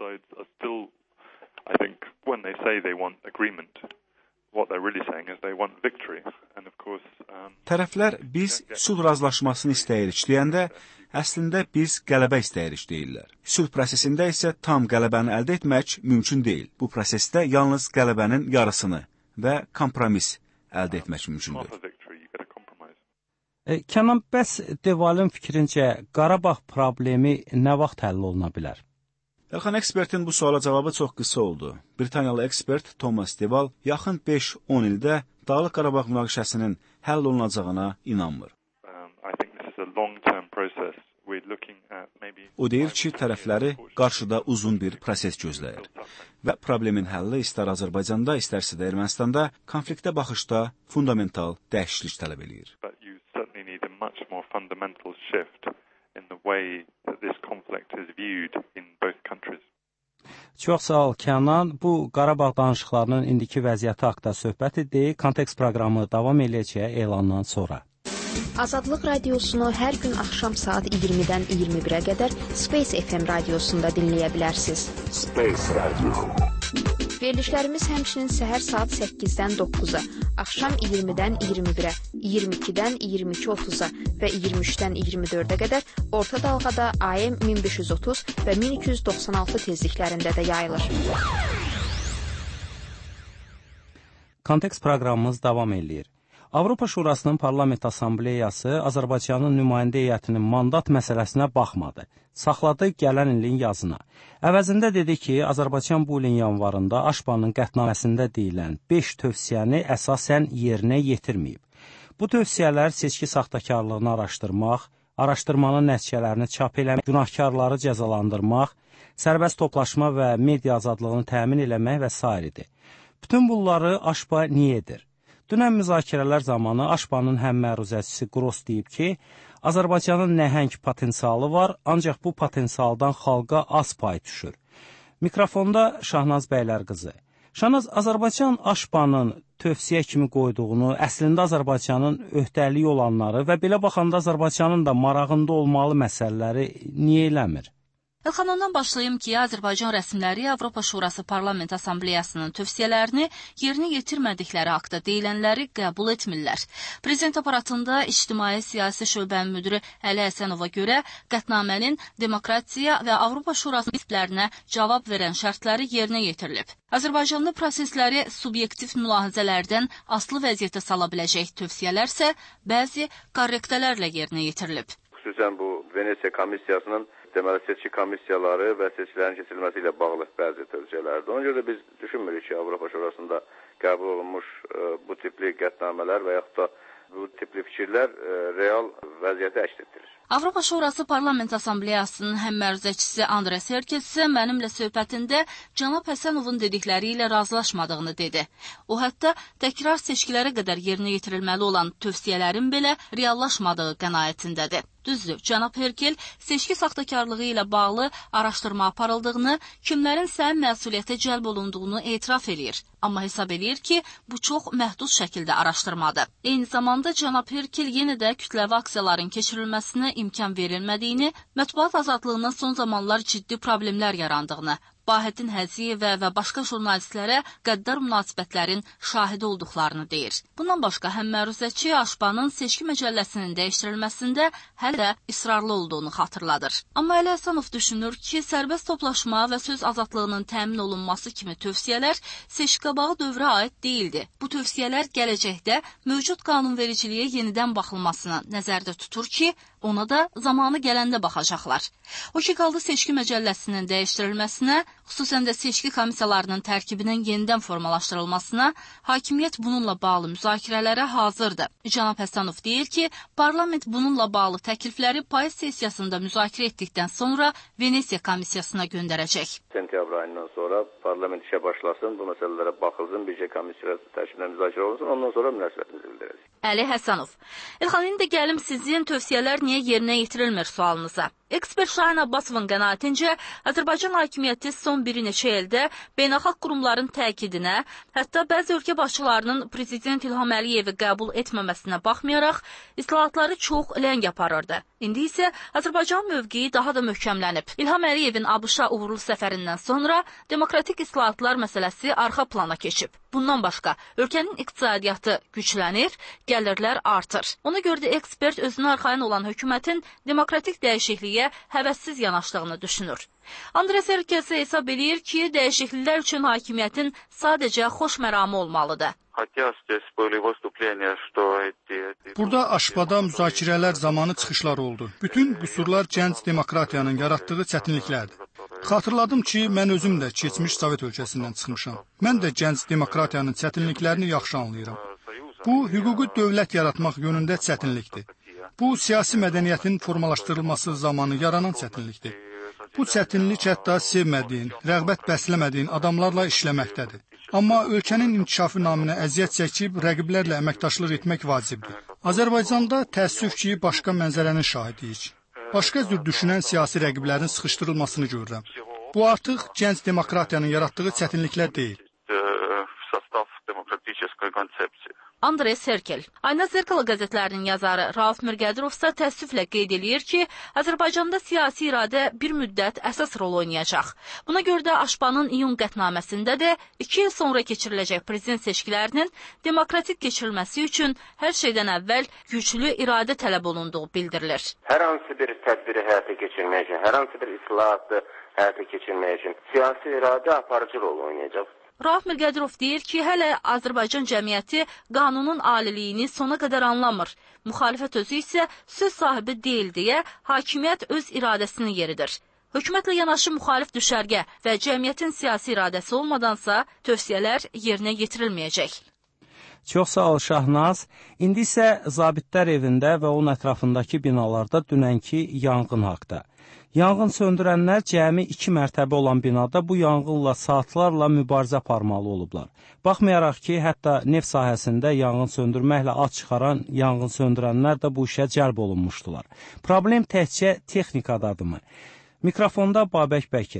Tərəflər biz sülh razılaşmasını istəyirik deyəndə, əslində biz qələbə istəyirik deyirlər. Sülh prosesində isə tam qələbəni əldə etmək mümkün deyil. Bu prosesdə yalnız qələbənin yarısını və kompromis əldə etmək mümkündür. Kənan, bəs Devalın fikrincə Qarabağ problemi nə vaxt həll oluna bilər? Elxan ekspertin bu suala cavabı çox qısa oldu. Britaniyalı ekspert Thomas Deval yaxın 5-10 ildə Dağlıq Qarabağ münaqişəsinin həll olunacağına inanmır. O deyir ki, tərəfləri qarşıda uzun bir proses gözləyir və problemin həlli istər Azərbaycanda, istərsə də Ermənistanda konfliktə baxışda fundamental dəyişiklik tələb edir. Çox sağ ol, Kənan. Bu Qarabağ danışıqlarının indiki vəziyyəti haqqında söhbət idi. Kontekst proqramı davam edəcək elandan sonra. Azadlıq radiosunu hər gün axşam saat 20-dən 21-ə qədər Space FM radiosunda dinləyə bilərsiniz. Space Radio. Verilişlərimiz həmçinin səhər saat 8-dən 9-a, axşam 20-dən 21-ə, 22-dən 22:30-a və 23-dən 24-ə qədər orta dalğada AM 1530 və 1296 tezliklərində də yayılır. Kontekst proqramımız davam edir. Avropa Şurasının Parlament Assambleyası Azərbaycanın nümayəndə heyətinin mandat məsələsinə baxmadı. Saxladı gələn ilin yazına. Əvəzində dedi ki, Azərbaycan bu ilin yanvarında Aşbanın qətnaməsində deyilən 5 tövsiyəni əsasən yerinə yetirməyib. Bu tövsiyələr seçki saxtakarlığını araşdırmaq, araşdırmanın nəticələrini çap eləmək, günahkarları cəzalandırmaq, sərbəst toplaşma və media azadlığını təmin eləmək və s. idi. Bütün bunları Aşba niyə edir? Dünən müzakirələr zamanı Aşbanın həmməruzəçisi Qros deyib ki, Azərbaycanın nəhəng potensialı var, ancaq bu potensialdan xalqa az pay düşür. Mikrofonda Şahnaz Bəylər qızı. Şanaz, Azərbaycan Aşbanın tövsiyə kimi qoyduğunu, əslində Azərbaycanın öhdəliyi olanları və belə baxanda Azərbaycanın da marağında olmalı məsələləri niyə eləmir? Elxan, ondan başlayım ki, Azərbaycan rəsmiləri Avropa Şurası Parlament Assambleyasının tövsiyələrini yerinə yetirmədikləri haqda deyilənləri qəbul etmirlər. Prezident aparatında İctimai-Siyasi şöbənin müdiri Əli Həsənova görə qətnamənin demokratiya və Avropa Şurası prinsiplərinə cavab verən şərtləri yerinə yetirilib. Azərbaycanlı prosesləri subyektiv mülahizələrdən asılı vəziyyətə sala biləcək tövsiyələr isə bəzi korrektələrlə yerinə yetirilib. Xüsusən bu Venesiya komissiyasının deməli seçki komissiyaları və seçkilərin keçirilməsi ilə bağlı bəzi tövsiyələrdir. Ona görə də biz düşünmürük ki, Avropa Şurasında qəbul olunmuş bu tipli qətnamələr və yaxud da bu tipli fikirlər real vəziyyəti əks etdirir. Avropa Şurası Parlament Assambleyasının həmməruzəçisi Andres Herkes isə mənimlə söhbətində cənab Həsənovun dedikləri ilə razılaşmadığını dedi. O hətta təkrar seçkilərə qədər yerinə yetirilməli olan tövsiyələrin belə reallaşmadığı qənaətindədir. Düzdür, cənab Herkel seçki saxtakarlığı ilə bağlı araşdırma aparıldığını, kimlərin sən məsuliyyətə cəlb olunduğunu etiraf eləyir. Amma hesab eləyir ki, bu çox məhdud şəkildə araşdırmadır. Eyni zamanda cənab Herkel yenə də kütləvi aksiyaların keçirilməsinə imkan verilmədiyini, mətbuat azadlığına son zamanlar ciddi problemlər yarandığını, Bahəddin Həziyevə və başqa jurnalistlərə qəddar münasibətlərin şahidi olduqlarını deyir. Bundan başqa həmməruzəçi Aşbanın seçki məcəlləsinin dəyişdirilməsində hələ də israrlı olduğunu xatırladır. Amma Əli Həsənov düşünür ki, sərbəst toplaşma və söz azadlığının təmin olunması kimi tövsiyələr seçki-qabağı dövrə aid deyildi. Bu tövsiyələr gələcəkdə mövcud qanunvericiliyə yenidən baxılmasını nəzərdə tutur ki, ona da zamanı gələndə baxacaqlar. O ki, qaldı seçki məcəlləsinin dəyişdirilməsinə, xüsusən də seçki komissiyalarının tərkibinin yenidən formalaşdırılmasına, hakimiyyət bununla bağlı müzakirələrə hazırdır. Cənab Həsənov deyir ki, parlament bununla bağlı təklifləri payız sessiyasında müzakirə etdikdən sonra Venesiya komissiyasına göndərəcək. Sentyabr ayından sonra parlament işə başlasın, bu məsələlərə baxılsın, bircə komissiya tərkibində müzakirə olunsun, ondan sonra münasibətimizi bildirəcək. Əli Həsənov. Elxan, indi gəlim sizin tövsiyələr niyə yerinə yetirilmir sualınıza. Ekspert Şahin Abbasovun qənaətincə, Azərbaycan hakimiyyəti son bir neçə ildə beynəlxalq qurumların təkidinə, hətta bəzi ölkə başçılarının Prezident İlham Əliyevi qəbul etməməsinə baxmayaraq, islahatları çox ləng aparırdı. İndi isə Azərbaycan mövqeyi daha da möhkəmlənib. İlham Əliyevin ABŞ-a uğurlu səfərindən sonra demokratik islahatlar məsələsi arxa plana keçib. Bundan başqa, ölkənin iqtisadiyyatı güclənir, gəlirlər artır. Ona görə də ekspert özünə arxayın olan hökumətin demokratik dəyişikliyə həvəssiz yanaşdığını düşünür. Andres Herkes hesab eləyir ki, dəyişikliklər üçün hakimiyyətin sadəcə xoş məramı olmalıdır. Burada Aşbada müzakirələr zamanı çıxışlar oldu. Bütün qüsurlar gənc demokratiyanın yaratdığı çətinliklərdir. Xatırladım ki, mən özüm də keçmiş Sovet ölkəsindən çıxmışam. Mən də gənc demokratiyanın çətinliklərini yaxşı anlayıram. Bu, hüquqi dövlət yaratmaq yönündə çətinlikdir. Bu, siyasi mədəniyyətin formalaşdırılması zamanı yaranan çətinlikdir. Bu çətinlik hətta sevmədiyin, rəğbət bəsləmədiyin adamlarla işləməkdədir. Amma ölkənin inkişafı naminə əziyyət çəkib rəqiblərlə əməkdaşlıq etmək vacibdir. Azərbaycanda təəssüf ki, başqa mənzərənin şahidiyik. Başqa cür düşünən siyasi rəqiblərin sıxışdırılmasını görürəm. Bu artıq gənc demokratiyanın yaratdığı çətinliklər deyil. Andres Herkel. Ayna Zerkala qəzetlərinin yazarı Rauf Mirgədirov isə təəssüflə qeyd eləyir ki, Azərbaycanda siyasi iradə bir müddət əsas rol oynayacaq. Buna görə də Aşbanın iyun qətnaməsində də 2 il sonra keçiriləcək prezident seçkilərinin demokratik keçirilməsi üçün hər şeydən əvvəl güclü iradə tələb olunduğu bildirilir. Hər hansı bir tədbiri həyata keçirmək üçün, hər hansı bir islahatı həyata keçirmək üçün siyasi iradə aparıcı rol oynayacaq. Rauf Mirgədirov deyir ki, hələ Azərbaycan cəmiyyəti qanunun aliliyini sona qədər anlamır. Müxalifət özü isə söz sahibi deyil deyə hakimiyyət öz iradəsini yeridir. Hökumətlə yanaşı müxalif düşərgə və cəmiyyətin siyasi iradəsi olmadansa tövsiyələr yerinə yetirilməyəcək. Çox sağ ol Şahnaz. İndi isə zabitlər evində və onun ətrafındakı binalarda dünənki yanğın haqda. Yanğın söndürənlər cəmi 2 mərtəbə olan binada bu yanğınla saatlarla mübarizə aparmalı olublar. Baxmayaraq ki, hətta neft sahəsində yanğın söndürməklə ad çıxaran yanğın söndürənlər də bu işə cəlb olunmuşdular. Problem təkcə texnikadadırmı? Mikrofonda Babək Bəkir.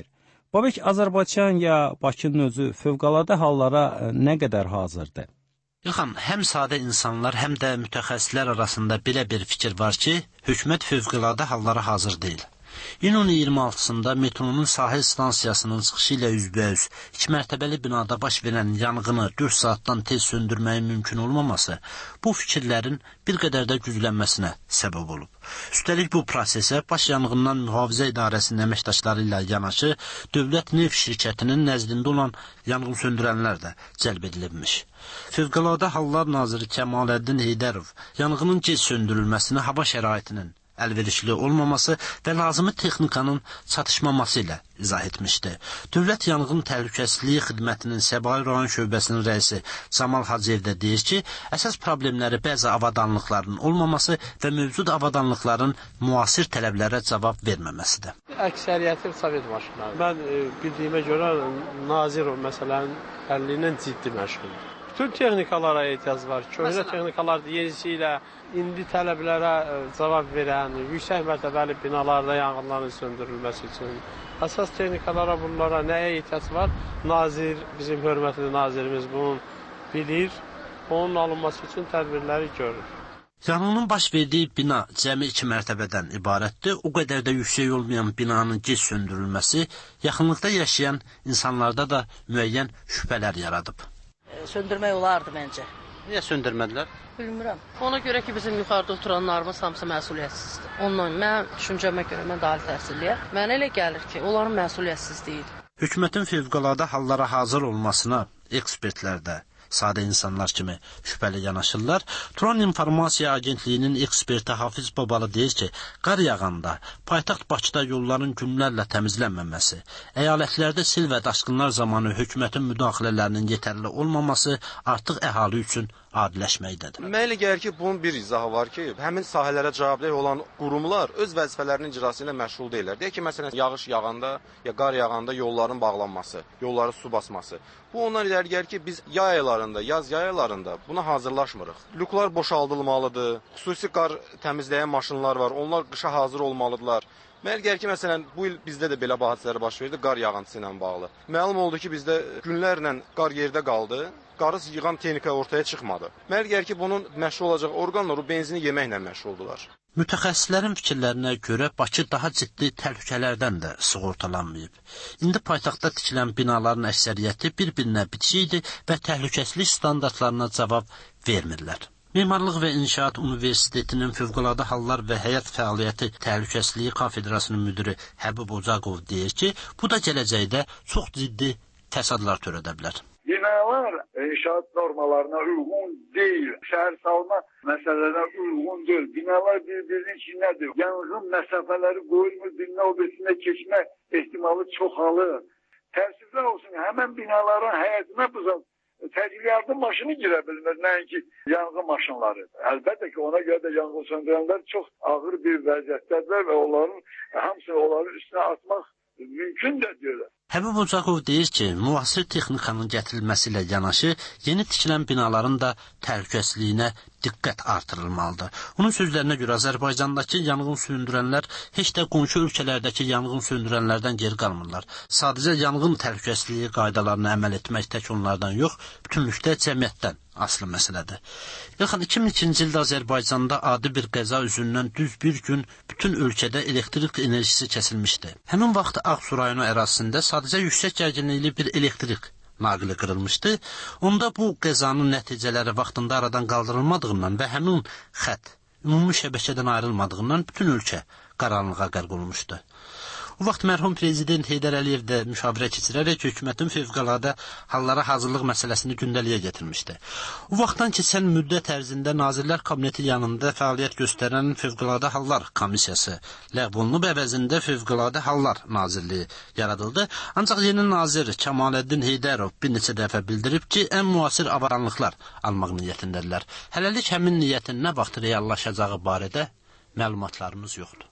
Babək, Azərbaycan ya Bakının özü fövqəladə hallara nə qədər hazırdır? Yoxam, həm sadə insanlar, həm də mütəxəssislər arasında belə bir fikir var ki, hökumət fövqəladə hallara hazır deyil. İyunun 26-sında metronun sahil stansiyasının çıxışı ilə üzbəüz 2 mərtəbəli binada baş verən yanğını 4 saatdan tez söndürməyin mümkün olmaması bu fikirlərin bir qədər də güclənməsinə səbəb olub. Üstəlik bu prosesə baş yanğından mühafizə idarəsinin əməkdaşları ilə yanaşı dövlət neft şirkətinin nəzdində olan yanğın söndürənlər də cəlb edilibmiş. Fövqəladə Hallar Naziri Kəmaləddin Heydərov yanğının gec söndürülməsini hava şəraitinin əlverişli olmaması və lazımi texnikanın çatışmaması ilə izah etmişdi. Dövlət Yanğın Təhlükəsizliyi Xidmətinin Səbail rayon şöbəsinin rəisi Camal Hacıyev də deyir ki, əsas problemləri bəzi avadanlıqların olmaması və mövcud avadanlıqların müasir tələblərə cavab verməməsidir. Əksəriyyəti Sovet maşınları. Mən bildiyimə görə Nazirov məsələn həlli ilə ciddi məşğuldur. Bütün texnikalara ehtiyac var. Köhnə texnikalar yenisi ilə indi tələblərə cavab verən, yüksək mərtəbəli binalarda yanğınların söndürülməsi üçün əsas texnikalara, bunlara nəyə ehtiyac var? Nazir, bizim hörmətli nazirimiz bunu bilir. Onun alınması üçün tədbirləri görür. Yanğının baş verdiyi bina cəmi 2 mərtəbədən ibarətdir. O qədər də yüksək olmayan binanın gec söndürülməsi yaxınlıqda yaşayan insanlarda da müəyyən şübhələr yaradıb. Söndürmək olardı məncə. Niyə söndürmədilər? Bilmirəm. Ona görə ki, bizim yuxarıda oturanlarımız hamısı məsuliyyətsizdir. Ondan mən düşüncəmə görə mən də ali təhsilliyəm. Mənə elə gəlir ki, onların məsuliyyətsizliyi. Hökumətin fövqəladə hallara hazır olmasına ekspertlər də sadə insanlar kimi şübhəli yanaşırlar. Turan İnformasiya Agentliyinin eksperti Hafiz Babalı deyir ki, qar yağanda paytaxt Bakıda yolların günlərlə təmizlənməməsi, əyalətlərdə sel və daşqınlar zamanı hökumətin müdaxilələrinin yetərli olmaması artıq əhali üçün adiləşməkdədir. Mənə elə gəlir ki, bunun bir izahı var ki, həmin sahələrə cavabdeh olan qurumlar öz vəzifələrinin icrası ilə məşğul deyirlər. Deyək ki, məsələn, yağış yağanda ya qar yağanda yolların bağlanması, yolları su basması. Bu ondan irəli gəlir ki, biz yay aylarında, yaz yay aylarında buna hazırlaşmırıq. Lüklar boşaldılmalıdır, xüsusi qar təmizləyən maşınlar var, onlar qışa hazır olmalıdırlar. Mənə gəlir ki, məsələn, bu il bizdə də belə hadisələr baş verdi, qar yağıntısı ilə bağlı. Məlum oldu ki, bizdə günlərlə qar yerdə qaldı, qarı yığan texnika ortaya çıxmadı. Mənə gəlir ki, bunun məşğul olacaq orqanlar o benzini yeməklə məşğuldular. Mütəxəssislərin fikirlərinə görə Bakı daha ciddi təhlükələrdən də sığortalanmayıb. İndi paytaxtda tikilən binaların əksəriyyəti bir-birinə bitişikdir və təhlükəsizlik standartlarına cavab vermirlər. Memarlıq və İnşaat Universitetinin Fövqəladə Hallar və Həyat Fəaliyyəti Təhlükəsizliyi Kafedrasının müdiri Həbib Ocaqov deyir ki, bu da gələcəkdə çox ciddi fəsadlar törədə bilər. Binalar inşaat normalarına uyğun deyil, şəhər salma məsələlərə uyğun deyil. Binalar bir-birinin içindədir. Yanğın məsafələri qoyulmur, bina obesinə keçmə ehtimalı çoxalır. Təəssüflər olsun, həmən binaların həyətinə buzaq təcil yardım maşını girə bilmir, nəinki yanğın maşınları. Əlbəttə ki, ona görə də yanğın söndürənlər çox ağır bir vəziyyətdədirlər və onların hamısını onların üstünə atmaq mümkün də deyirlər. Həbib Ocaqov deyir ki, müasir texnikanın gətirilməsi ilə yanaşı yeni tikilən binaların da təhlükəsizliyinə diqqət artırılmalıdır. Onun sözlərinə görə Azərbaycandakı yanğın söndürənlər heç də qonşu ölkələrdəki yanğın söndürənlərdən geri qalmırlar. Sadəcə yanğın təhlükəsizliyi qaydalarına əməl etmək tək onlardan yox, bütünlükdə cəmiyyətdən asılı məsələdir. Yaxın 2002-ci ildə Azərbaycanda adi bir qəza üzündən düz bir gün bütün ölkədə elektrik enerjisi kəsilmişdi. Həmin vaxt Ağsu rayonu ərazisində sadəcə yüksək gərginlikli bir elektrik naqili qırılmışdı. Onda bu qəzanın nəticələri vaxtında aradan qaldırılmadığından və həmin xətt ümumi şəbəkədən ayrılmadığından bütün ölkə qaranlığa qərq olmuşdu. O vaxt mərhum prezident Heydər Əliyev də müşavirə keçirərək hökumətin fövqəladə hallara hazırlıq məsələsini gündəliyə getirmişdi. O vaxtdan keçən müddət ərzində Nazirlər Kabineti yanında fəaliyyət göstərən Fövqəladə Hallar Komissiyası ləğv olunub, əvəzində Fövqəladə Hallar Nazirliyi yaradıldı. Ancaq yeni nazir Kəmaləddin Heydərov bir neçə dəfə bildirib ki, ən müasir avadanlıqlar almaq niyyətindədirlər. Hələlik həmin niyyətin nə vaxt reallaşacağı barədə məlumatlarımız yoxdur.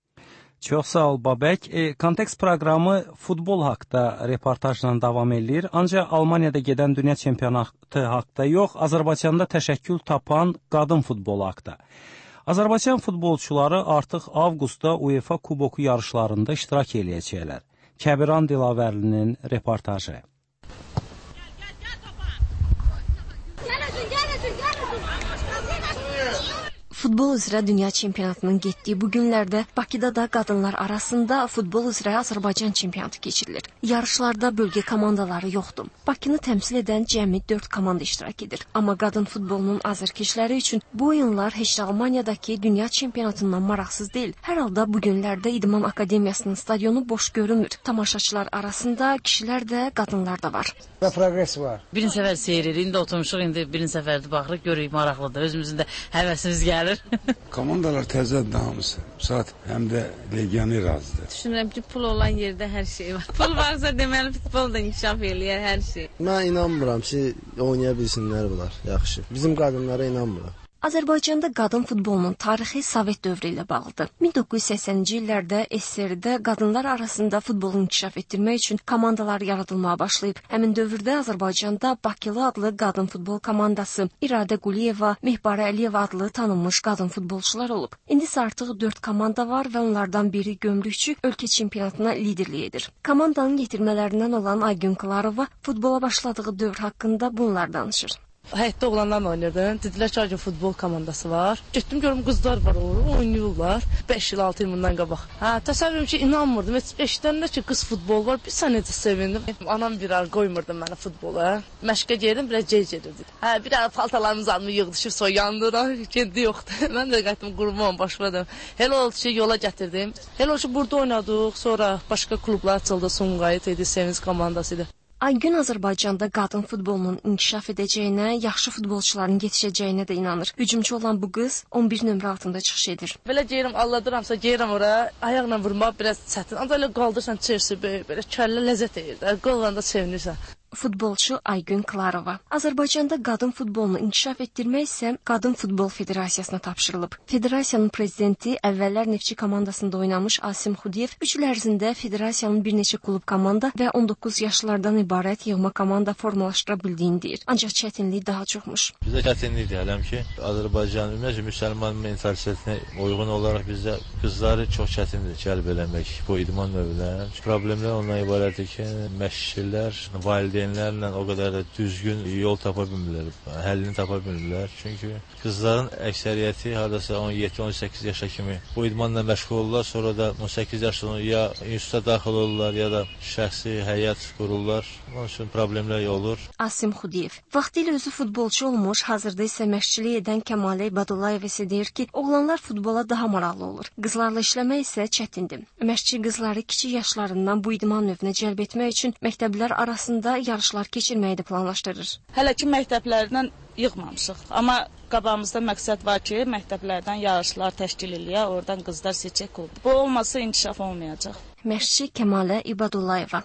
Çox sağ ol Babək. Kontekst proqramı futbol haqda reportajla davam edir. Ancaq Almaniyada gedən dünya çempionatı haqda yox, Azərbaycanda təşəkkül tapan qadın futbolu haqda. Azərbaycan futbolçuları artıq avqustda UEFA kuboku yarışlarında iştirak eləyəcəklər. Kəbiran Dilavərlinin reportajı. Futbol üzrə dünya çempionatının getdiyi bu günlərdə Bakıda da qadınlar arasında futbol üzrə Azərbaycan çempionatı keçirilir. Yarışlarda bölgə komandaları yoxdur. Bakını təmsil edən cəmi 4 komanda iştirak edir. Amma qadın futbolunun azərkeşləri üçün bu oyunlar heç də Almaniyadakı dünya çempionatından maraqsız deyil. Hər halda bu günlərdə İdman Akademiyasının stadionu boş görünmür. Tamaşaçılar arasında kişilər də, qadınlar da var. Və proqres var. Birinci səfər seyir edirik, indi oturmuşuq, indi birinci səfərdə baxırıq, görürük, maraqlıdır. Özümüzün də həvəsimiz gəlir. Komandalar təzədir hamısı. Saat həm də legioner razıdır. Düşünürəm ki, pul olan yerdə hər şey var. Pul varsa deməli futbol da inkişaf eləyər hər şey. Mən inanmıram ki, oynaya bilsinlər bunlar. Yaxşı. Bizim qadınlara inanmıram. Azərbaycanda qadın futbolunun tarixi Sovet dövrü ilə bağlıdır. 1980-ci illərdə SSR-də qadınlar arasında futbolu inkişaf etdirmək üçün komandalar yaradılmağa başlayıb. Həmin dövrdə Azərbaycanda Bakılı adlı qadın futbol komandası, İradə Quliyeva, Mehbarə Əliyeva adlı tanınmış qadın futbolçular olub. İndi isə artıq 4 komanda var və onlardan biri gömrükçü ölkə çempionatına liderlik edir. Komandanın yetirmələrindən olan Aygün Klarova futbola başladığı dövr haqqında bunlar danışır. Həyətdə oğlanlarla oynayırdım. Dedilər ki, futbol komandası var. Getdim görüm qızlar var orada, oynayırlar. 5 il 6 il bundan qabaq. Təsəvvürüm ki, inanmırdım. Heç eşidəndə ki, qız futbol var. Bir sənə necə sevindim. Anam bir ar qoymurdu məni futbola. Məşqə gedirdim, biraz gec gedirdik. Bir ara paltalarımız alımı yığdışıb soyandılar. Kendi yoxdur. Mən də qayıtdım qurumam başladım. Elə oldu ki, yola gətirdim. Elə oldu ki, burada oynadıq. Sonra başqa klublar açıldı. Sumqayıt idi, Sevinç komandası idi. Aygün Azərbaycanda qadın futbolunun inkişaf edəcəyinə, yaxşı futbolçuların yetişəcəyinə də inanır. Hücumçu olan bu qız 11 nömrə altında çıxış edir. Belə geyirəm, alladıramsa geyirəm oraya, ayaqla vurmaq biraz çətin. Ancaq elə qaldırsan çersi böyük, belə kəllə ləzzət edir. Qol olanda sevinirsən. Futbolçu Aygün Klarova. Azərbaycanda qadın futbolunu inkişaf etdirmək isə Qadın Futbol Federasiyasına tapşırılıb. Federasiyanın prezidenti əvvəllər Neftçi komandasında oynamış Asim Xudiyev 3 il ərzində federasiyanın bir neçə klub komanda və 19 yaşlardan ibarət yığma komanda formalaşdıra bildiyini deyir. Ancaq çətinlik daha çoxmuş. Bizə çətinlikdir hələm ki, Azərbaycanın ümumiyyətlə müsəlman mentalitetinə uyğun olaraq bizdə qızları çox çətindir cəlb eləmək bu idman növünə. Problemlər ondan ibarətdir ki, məşqçilər, valideynlərlə o qədər də düzgün yol tapa bilmirlər, həllini tapa bilmirlər. Çünki qızların əksəriyyəti hardasa 17-18 yaşa kimi bu idmanla məşğul olurlar, sonra da 18 yaşında ya instituta daxil olurlar, ya da şəxsi həyat qururlar. Onun üçün problemlər olur. Asim Xudiyev vaxtilə özü futbolçu olmuş, hazırda isə məşqçilik edən Kəmalə İbadullayev isə deyir ki, oğlanlar futbola daha maraqlı olur. Qızlarla işləmək isə çətindir. Məşqçi qızları kiçik yaşlarından bu idman növünə cəlb etmək üçün məktəblər arasında yarışlar keçirməyi də planlaşdırır. Hələ ki məktəblərdən yığmamışıq. Amma qabağımızda məqsəd var ki, məktəblərdən yarışlar təşkil eləyə, oradan qızlar seçək klub. Bu olmasa inkişaf olmayacaq. Məşqçi Kəmalə İbadullayeva.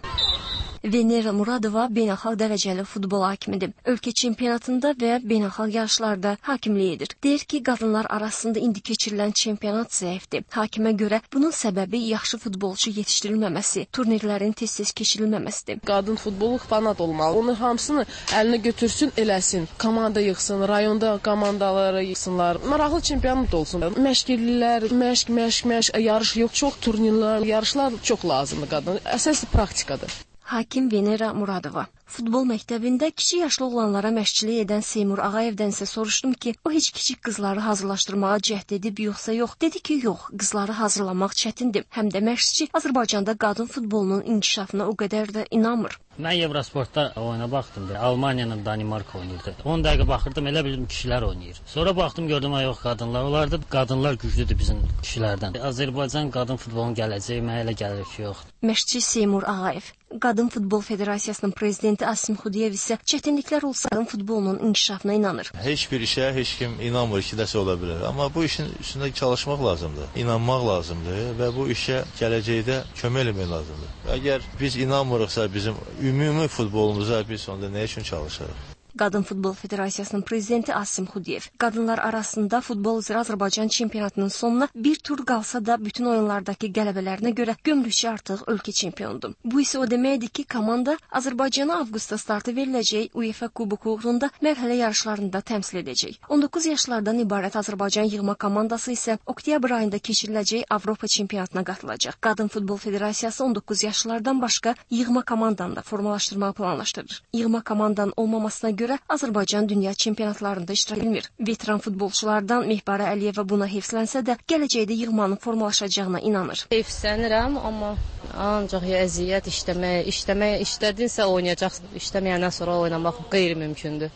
Venera Muradova beynəlxalq dərəcəli futbol hakimidir. Ölkə çempionatında və beynəlxalq yarışlarda hakimlik edir. Deyir ki, qadınlar arasında indi keçirilən çempionat zəifdir. Hakimə görə bunun səbəbi yaxşı futbolçu yetişdirilməməsi, turnirlərin tez-tez keçirilməməsidir. Qadın futbolu fanat olmalı. Onu hamısını əlinə götürsün, eləsin. Komanda yığsın, rayonda komandaları yığsınlar. Maraqlı çempionat olsun. Məşqçilər, məşq, yarış yox, çox turnirlər, yarışlar çox lazımdır qadın. Əsas praktikadır. Hakim Venera Muradova. Futbol məktəbində kiçik yaşlı oğlanlara məşqçilik edən Seymur Ağayevdən isə soruşdum ki, o heç kiçik qızları hazırlaşdırmağa cəhd edib yoxsa yox. Dedi ki, yox, qızları hazırlamaq çətindir. Həm də məşqçi Azərbaycanda qadın futbolunun inkişafına o qədər də inanmır. Mən Evrosportda oyuna baxdım. Almaniya ilə Danimarka oynayırdı. 10 dəqiqə baxırdım, elə bildim kişilər oynayır. Sonra baxdım, gördüm yox, qadınlar. Onlarda qadınlar güclüdür bizim kişilərdən. Azərbaycan qadın futbolunun gələcəyi mənə elə gəlir ki, yoxdur. Məşqçi Seymur Ağayev. Qadın Futbol Federasiyasının prezidenti Asim Xudiyev isə çətinliklər olsa qadın futbolunun inkişafına inanır. Heç bir işə heç kim inanmır ki, nəsə ola bilər. Amma bu işin üstündə çalışmaq lazımdır, inanmaq lazımdır və bu işə gələcəkdə kömək eləmək lazımdır. Əgər biz inanmırıqsa bizim ümumi futbolumuza biz onda nə üçün çalışırıq? Qadın Futbol Federasiyasının prezidenti Asim Xudiyev, qadınlar arasında futbol üzrə Azərbaycan çempionatının sonuna bir tur qalsa da bütün oyunlardakı qələbələrinə görə gömrükçü artıq ölkə çempionudur. Bu isə o deməkdir ki, komanda Azərbaycanı avqustda startı veriləcək UEFA Kuboku uğrunda mərhələ yarışlarında təmsil edəcək. 19 yaşlardan ibarət Azərbaycan yığma komandası isə oktyabr ayında keçiriləcək Avropa çempionatına qatılacaq. Qadın Futbol Federasiyası 19 yaşlardan başqa yığma komandanı da formalaşdırmağı planlaşdırır. Yığma komandanın olmamasına görə Azərbaycan dünya çempionatlarında iştirak edilmir. Veteran futbolçulardan Mehbara Əliyeva buna heyfslənsə də, gələcəkdə yığmanın formalaşacağına inanır. Heyfslənirəm, amma ancaq əziyyət işlədinsə oynayacaqsın. İşləməyəndən sonra oynamaq qeyri-mümkündür.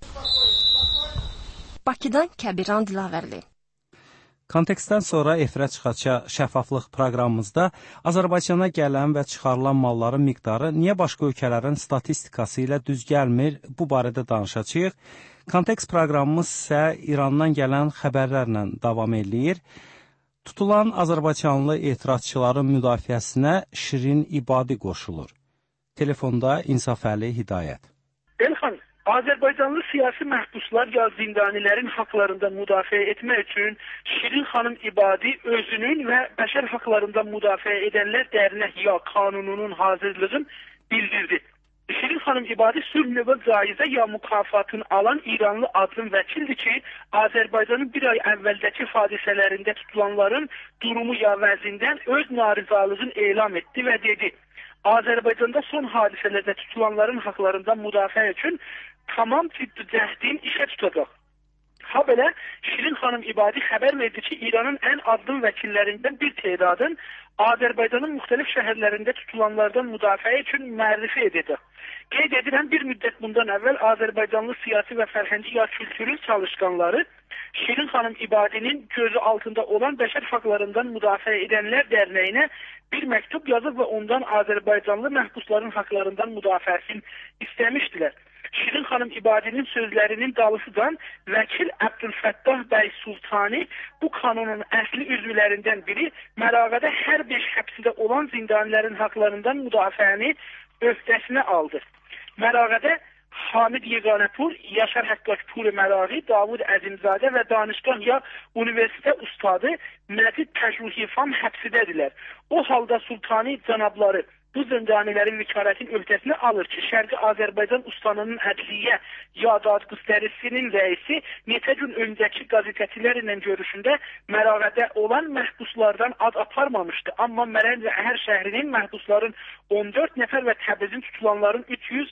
Bakıdan Kəbiran Dilavərli. Kontekstdən sonra efirə çıxacaq şəffaflıq proqramımızda Azərbaycana gələn və çıxarılan malların miqdarı niyə başqa ölkələrin statistikası ilə düz gəlmir, bu barədə danışacağıq. Kontekst proqramımız isə İrandan gələn xəbərlərlə davam edir. Tutulan Azərbaycanlı etirazçıların müdafiəsinə Şirin İbadi qoşulur. Telefonda İnsafəli Hidayət. Elxan, Azərbaycanlı siyasi məhbuslar ya zindanilərin haqlarından müdafiə etmək üçün Şirin xanım İbadi özünün və bəşər haqlarından müdafiə edənlər dərnək ya kanununun hazırlığını bildirdi. Şirin xanım İbadi sülh növbə caizə ya mükafatını alan İranlı adlı vəkildir ki, Azərbaycanın bir ay əvvəldəki hadisələrində tutulanların durumu ya vəzindən öz narizalığını elan etdi və dedi: Azərbaycanda son hadisələrdə tutulanların haqlarından müdafiə üçün tamam ciddi cəhdin işə tutacaq. Ha belə, Şirin xanım İbadi xəbər verdi ki, İranın ən adlı vəkillərindən bir tədadın Azərbaycanın müxtəlif şəhərlərində tutulanlardan müdafiə üçün mərrifi edəcək. Qeyd edirəm, bir müddət bundan əvvəl Azərbaycanlı siyasi və fərhəngi ya kültürün çalışqanları Şirin xanım İbadinin gözü altında olan bəşər haqlarından müdafiə edənlər dərnəyinə bir məktub yazıb və ondan Azərbaycanlı məhbusların haqlarından müdafiəsini istəmişdilər. Şirin xanım İbadinin sözlərinin dalısıdan vəkil Əbdülfəttah bəy Sultani bu kanunun əsli üzvlərindən biri Mərağədə hər 5 həbsdə olan zindanilərin haqlarından müdafiəni öhdəsinə aldı. Mərağədə Hamid Yeganəpur, Yaşar Həqqaqpur Mərağı, Davud Əzimzadə və danışqan ya universitet ustadı Məcid Pəjruhifam həbsidədirlər. O halda Sultani cənabları bu zindanilərin vəkalətinin öhdəsinə alır ki, Şərqi Azərbaycan ustanının ədliyyə ya dadqız dərisinin rəisi neçə gün öncəki qazetəçilərlə görüşündə Mərağədə olan məhbuslardan ad aparmamışdı. Amma Mərənd və Əhər şəhrinin məhbusların 14 nəfər və Təbrizin tutulanların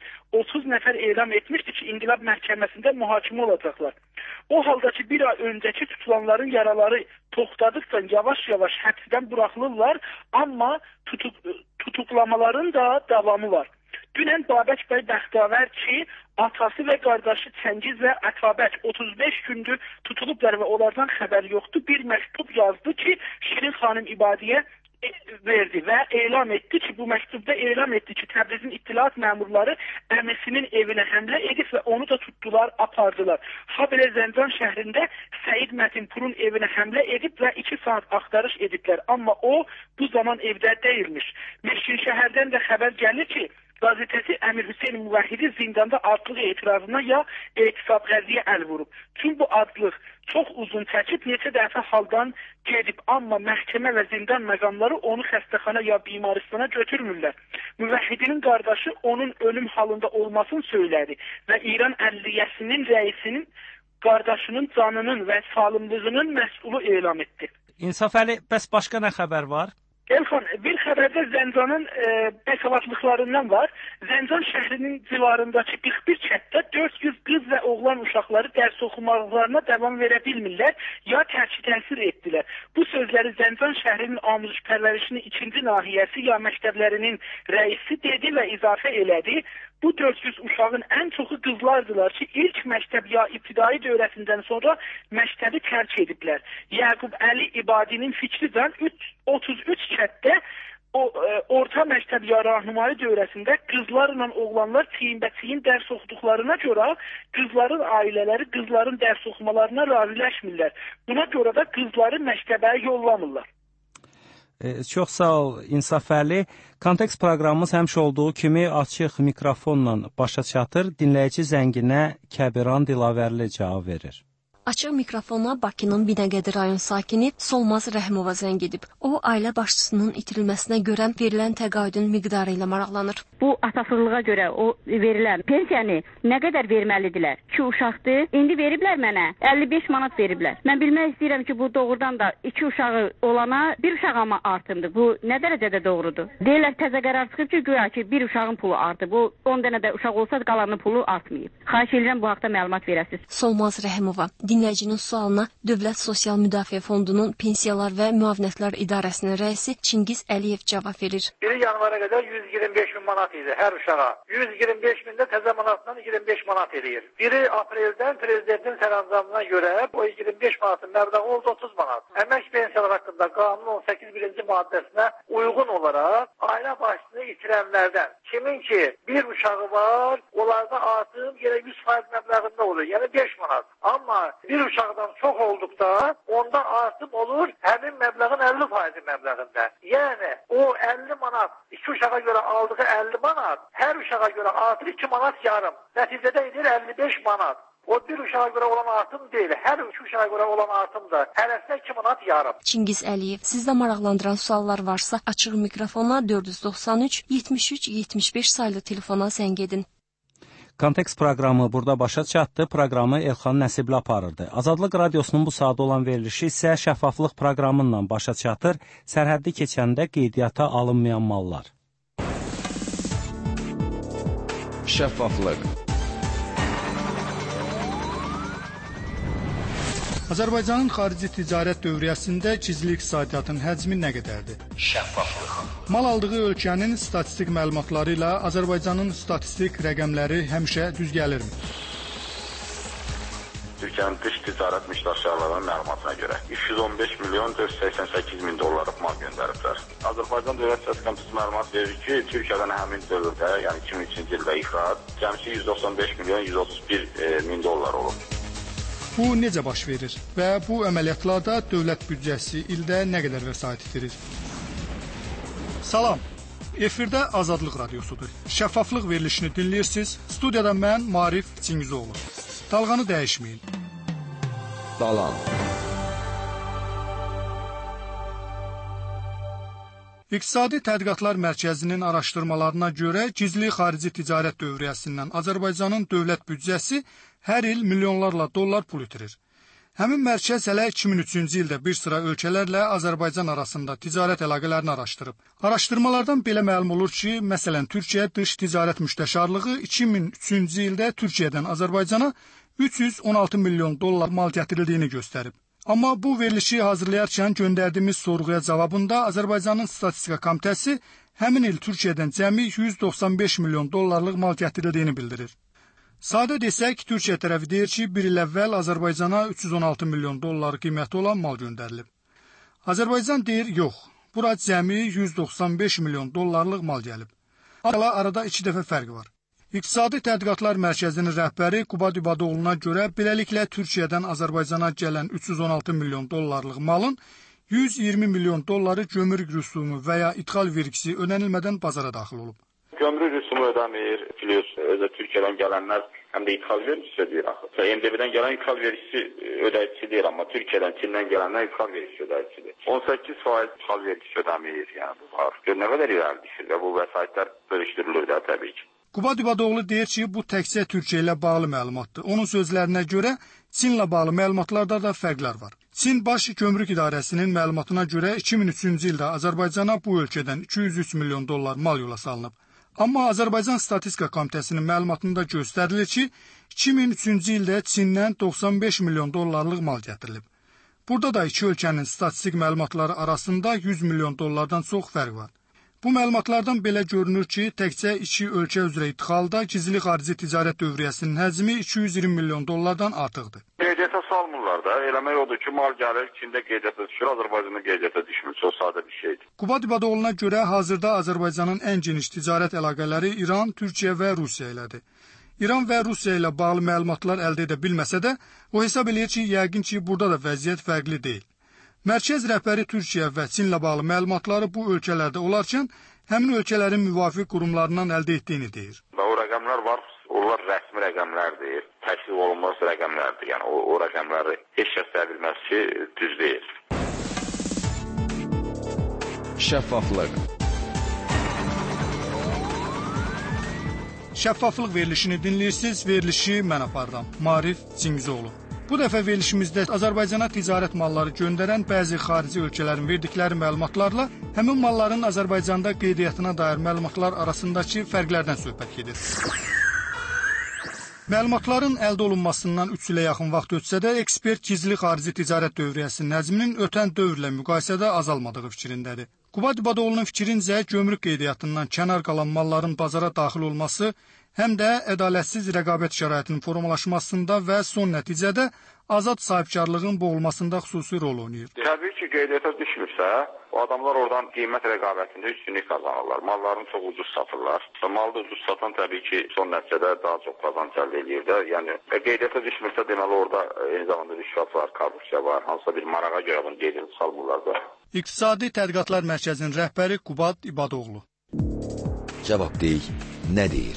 330 nəfər elan etmişdi ki, İnqilab məhkəməsində mühakimə olacaqlar. O halda ki, bir ay öncəki tutulanların yaraları toxtadıqca yavaş-yavaş həbsdən buraxılırlar, amma tutuklamaların da davamı var. Dünən Babək bəy Bəxtavər ki, atası və qardaşı Çəngiz və Ətabək 35 gündür tutulublar və onlardan xəbər yoxdur. Bir məktub yazdı ki, Şirin xanım İbadiyə verdi və elan etdi ki, bu məktubda elan etdi ki, Təbrizin İttilaat məmurları əmisinin evinə həmlə edib və onu da tutdular, apardılar. Ha belə Zəncan şəhrində Səid Mətinpurun evinə həmlə edib və 2 saat axtarış ediblər. Amma o bu zaman evdə deyilmiş. Meşkin şəhərdən də xəbər gəlir ki, gazetəsi Əmir Hüseyin Müvəhhidi zindanda adlıq etirazına ya etisab qəziyə əl vurub. Çünki bu adlıq çox uzun çəkib, neçə dəfə haldan gedib, amma məhkəmə və zindan məqamları onu xəstəxana ya bimaristana götürmürlər. Müvəhhidinin qardaşı onun ölüm halında olmasını söylədi və İran ədliyyəsinin rəisinin qardaşının canının və sağlamlığının məsulü elan etdi. İnsafəli, bəs başqa nə xəbər var? Elxan, bir xəbərdə Zəncanın bəsavadlıqlarından var. Zəncan şəhrinin civarındakı 41 kənddə 400 qız və oğlan uşaqları dərs oxumaqlarına davam verə bilmirlər, ya tərki təsir etdilər. Bu sözləri Zəncan şəhrinin amuzluq pərvərişinin 2-ci nahiyəsi ya məktəblərinin rəisi dedi və izafə elədi. Bu 400 uşağın ən çoxu qızlardılar ki, ilk məktəb ya ibtidai dövrəsindən sonra məktəbi tərk ediblər. Yaqub Əli İbadinin fikridən 33 kənddə orta məktəb ya rahnumai dövrəsində qızlarla oğlanlar çiyin-bəçiyin dərs oxuduqlarına görə qızların ailələri qızların dərs oxumalarına razıləşmirlər. Buna görə də qızları məktəbə yollamırlar. Çox sağ ol İnsafəli. Kontekst proqramımız həmişə olduğu kimi açıq mikrofonla başa çatır. Dinləyici zənginə Kəbiran Dilavərli cavab verir. Açıq mikrofona Bakının Binəqədi rayon sakini Solmaz Rəhimova zəng edib. O, ailə başçısının itirilməsinə görə verilən təqaüdün miqdarı ilə maraqlanır. Bu atasızlığa görə o verilən pensiyanı nə qədər verməlidirlər? 2 uşaqdır. İndi veriblər mənə 55 manat veriblər. Mən bilmək istəyirəm ki, bu doğrudan da 2 uşağı olana 1 uşaq amma artımdır. Bu nə dərəcədə doğrudur? Deyirlər təzə qərar çıxıb ki, güya ki 1 uşağın pulu artıb. Bu 10 dənə də uşaq olsa qalanın pulu artmayıb. Xahiş edirəm bu haqda məlumat verəsiniz. Solmaz Rəhimova dinləyicinin sualına Dövlət Sosial Müdafiə Fondunun Pensiyalar və Müavinətlər İdarəsinin rəisi Çingiz Əliyev cavab verir. 1 yanvara qədər 125 min manat idi hər uşağa. 125 mində təzə manatdan 25 manat edir. 1 apreldən prezidentin sərəncamına görə o 25 manatın məbləği oldu 30 manat. Əmək pensiyalar haqqında qanunun 18 birinci maddəsinə uyğun olaraq ailə başçısını itirənlərdən kimin ki bir uşağı var, onlarda artım yenə 100% məbləğində olur. Yəni 5 manat. Amma bir uşaqdan çox olduqda onda artım olur həmin məbləğin 50% məbləğində. Yəni o 50 manat 2 uşağa görə aldığı 50 manat hər uşağa görə artır 2 manat yarım. Nəticədə edir 55 manat. O bir uşağa görə olan artım deyil, hər 3 uşağa görə olan artım da hərəsinə 2 manat yarım. Çingiz Əliyev, sizdə maraqlandıran suallar varsa açıq mikrofona 493 73 75 saylı telefona zəng edin. Kontekst proqramı burada başa çatdı. Proqramı Elxan Nəsibli aparırdı. Azadlıq radiosunun bu saatda olan verilişi isə şəffaflıq proqramından başa çatır. Sərhəddi keçəndə qeydiyyata alınmayan mallar. Şəffaflıq. Azərbaycanın xarici ticarət dövriyyəsində gizli iqtisadiyyatın həcmi nə qədərdir? Şəffaflıq. Mal aldığı ölkənin statistik məlumatları ilə Azərbaycanın statistik rəqəmləri həmişə düz gəlirmi? Türkiyənin dış ticarət müştərişlərinin məlumatına görə 315 milyon 488 min dollarlıq mal göndəriblər. Azərbaycan Dövlət Statistika məlumat verir ki, Türkiyədən həmin dövrdə, yəni 2003-cü ildə ixrac cəmsi 195 milyon 131 min dollar olub. Bu necə baş verir və bu əməliyyatlarda dövlət büdcəsi ildə nə qədər vəsait itirir? Salam, efirdə Azadlıq radiosudur. Şəffaflıq verilişini dinləyirsiniz. Studiyada mən Marif Çingizoğlu. Dalğanı dəyişməyin. Dalan. İqtisadi Tədqiqatlar Mərkəzinin araşdırmalarına görə gizli xarici ticarət dövriyyəsindən Azərbaycanın dövlət büdcəsi hər il milyonlarla dollar pul itirir. Həmin mərkəz hələ 2003-cü ildə bir sıra ölkələrlə Azərbaycan arasında ticarət əlaqələrini araşdırıb. Araşdırmalardan belə məlum olur ki, məsələn, Türkiyə Dış Ticarət Müstəşarlığı 2003-cü ildə Türkiyədən Azərbaycana 316 milyon dollar mal gətirildiyini göstərib. Amma bu verilişi hazırlayarkən göndərdiyimiz sorğuya cavabında Azərbaycanın Statistika Komitəsi həmin il Türkiyədən cəmi 195 milyon dollarlıq mal gətirildiyini bildirir. Sadə desək, Türkiyə tərəfi deyir ki, bir il əvvəl Azərbaycana 316 milyon dollar qiyməti olan mal göndərilib. Azərbaycan deyir, yox, bura cəmi 195 milyon dollarlıq mal gəlib. Arada 2 dəfə fərq var. İqtisadi Tədqiqatlar Mərkəzinin rəhbəri Qubad İbadoğlu'na görə beləliklə Türkiyədən Azərbaycana gələn 316 milyon dollarlıq malın 120 milyon dolları gömrük rüsumu və ya idxal vergisi ödənilmədən bazara daxil olub. Gömrük rüsumu ödəmir, biliyorsunuz, özə Türkiyədən gələnlər həm də idxal vergisi ödəyir axı. MDB-dən gələn idxal vergisi ödəyicisi deyil, amma Türkiyədən, Çindən gələnlər idxal vergisi ödəyicisidir. 18% idxal vergisi ödəmir, yəni bu var. Nə qədər irəli düşür və bu vəsaitlər bölüşdürülür də təbii ki. Qubad İbadoğlu deyir ki, bu təkcə Türkiyə ilə bağlı məlumatdır. Onun sözlərinə görə Çinlə bağlı məlumatlarda da fərqlər var. Çin Baş Gömrük İdarəsinin məlumatına görə 2003-cü ildə Azərbaycana bu ölkədən 203 milyon dollar mal yola salınıb. Amma Azərbaycan Statistika Komitəsinin məlumatında göstərilir ki, 2003-cü ildə Çindən 95 milyon dollarlıq mal gətirilib. Burada da iki ölkənin statistik məlumatları arasında 100 milyon dollardan çox fərq var. Bu məlumatlardan belə görünür ki, təkcə iki ölkə üzrə idxalda gizli xarici ticarət dövriyyəsinin həcmi 220 milyon dollardan artıqdır. Qeydiyyata salmırlar da. Eləmək odur ki, mal gəlir, Çində qeydiyyata düşür, Azərbaycanda qeydiyyata düşmür. Çox sadə bir şeydir. Qubad İbadoğlu'na görə hazırda Azərbaycanın ən geniş ticarət əlaqələri İran, Türkiyə və Rusiya ilədir. İran və Rusiya ilə bağlı məlumatlar əldə edə bilməsə də, o hesab eləyir ki, yəqin ki, burada da vəziyyət fərqli deyil. Mərkəz rəhbəri Türkiyə və Çinlə bağlı məlumatları bu ölkələrdə olarkən, həmin ölkələrin müvafiq qurumlarından əldə etdiyini deyir. O rəqəmlər var, onlar rəsmi rəqəmlərdir, təklif olunmaz rəqəmlərdir. Yəni o rəqəmləri heç kəs deyə bilməz ki, düz deyil. Şəffaflıq. Şəffaflıq verilişini dinləyirsiniz, verilişi mən aparıram. Marif Cingizoğlu. Bu dəfə verilişimizdə Azərbaycana ticarət malları göndərən bəzi xarici ölkələrin verdikləri məlumatlarla həmin malların Azərbaycanda qeydiyyatına dair məlumatlar arasındakı fərqlərdən söhbət gedir. Məlumatların əldə olunmasından 3 ilə yaxın vaxt ötsə də, ekspert gizli xarici ticarət dövriyyəsinin həcminin ötən dövrlə müqayisədə azalmadığı fikrindədir. Qubad İbadoğlu'nun fikrincə, gömrük qeydiyyatından kənar qalan malların bazara daxil olması həm də ədalətsiz rəqabət şəraitinin formalaşmasında və son nəticədə azad sahibkarlığın boğulmasında xüsusi rol oynayır. Təbii ki, qeydiyyata düşmürsə, o adamlar oradan qiymət rəqabətində üstünlük qazanırlar. Mallarını çox ucuz satırlar. Malı da ucuz satan təbii ki, son nəticədə daha çox qazanc əldə edir də. Yəni qeydiyyata düşmürsə, deməli orada eyni zamanda rüşvət var, korrupsiya var, hansısa bir marağa görə bunu qeydiyyata salmırlar da. İqtisadi Tədqiqatlar Mərkəzinin rəhbəri Qubad İbadoğlu. Cavabdeh nə deyir?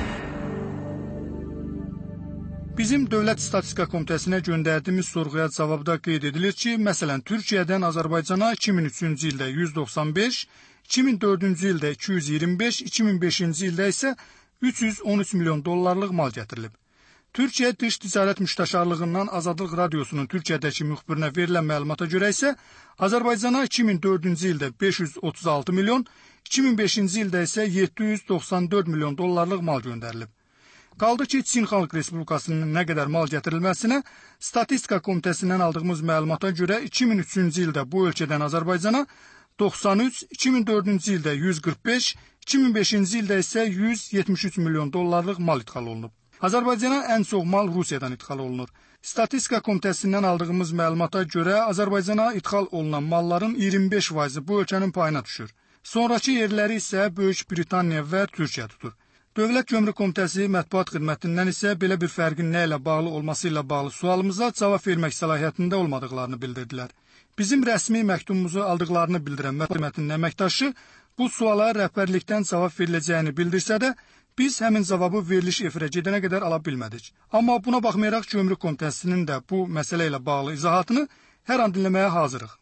Bizim Dövlət Statistika Komitəsinə göndərdiyimiz sorğuya cavabda qeyd edilir ki, məsələn, Türkiyədən Azərbaycana 2003-cü ildə 195, 2004-cü ildə 225, 2005-ci ildə isə 313 milyon dollarlıq mal gətirilib. Türkiyə Dış Ticarət Müstəşarlığından Azadlıq Radiosunun Türkiyədəki müxbirinə verilən məlumata görə isə Azərbaycana 2004-cü ildə 536 milyon, 2005-ci ildə isə 794 milyon dollarlıq mal göndərilib. Qaldı ki, Çin Xalq Respublikasının nə qədər mal gətirilməsinə Statistika Komitəsindən aldığımız məlumata görə 2003-cü ildə bu ölkədən Azərbaycana 93, 2004-cü ildə 145, 2005-ci ildə isə 173 milyon dollarlıq mal ixal olunub. Azərbaycana ən çox mal Rusiyadan ixal olunur. Statistika Komitəsindən aldığımız məlumata görə Azərbaycana ixal olunan malların 25%-i bu ölkənin payına düşür. Sonrakı yerləri isə Böyük Britaniya və Türkiyə tutur. Dövlət Gömrük Komitəsi mətbuat xidmətindən isə belə bir fərqin nə ilə bağlı olması ilə bağlı sualımıza cavab vermək səlahiyyətində olmadıqlarını bildirdilər. Bizim rəsmi məktubumuzu aldıqlarını bildirən mətbuatın əməkdaşı bu suala rəhbərlikdən cavab veriləcəyini bildirsə də, biz həmin cavabı veriliş efirə gedənə qədər ala bilmədik. Amma buna baxmayaraq Gömrük Komitəsinin də bu məsələ ilə bağlı izahatını hər an dinləməyə hazırıq.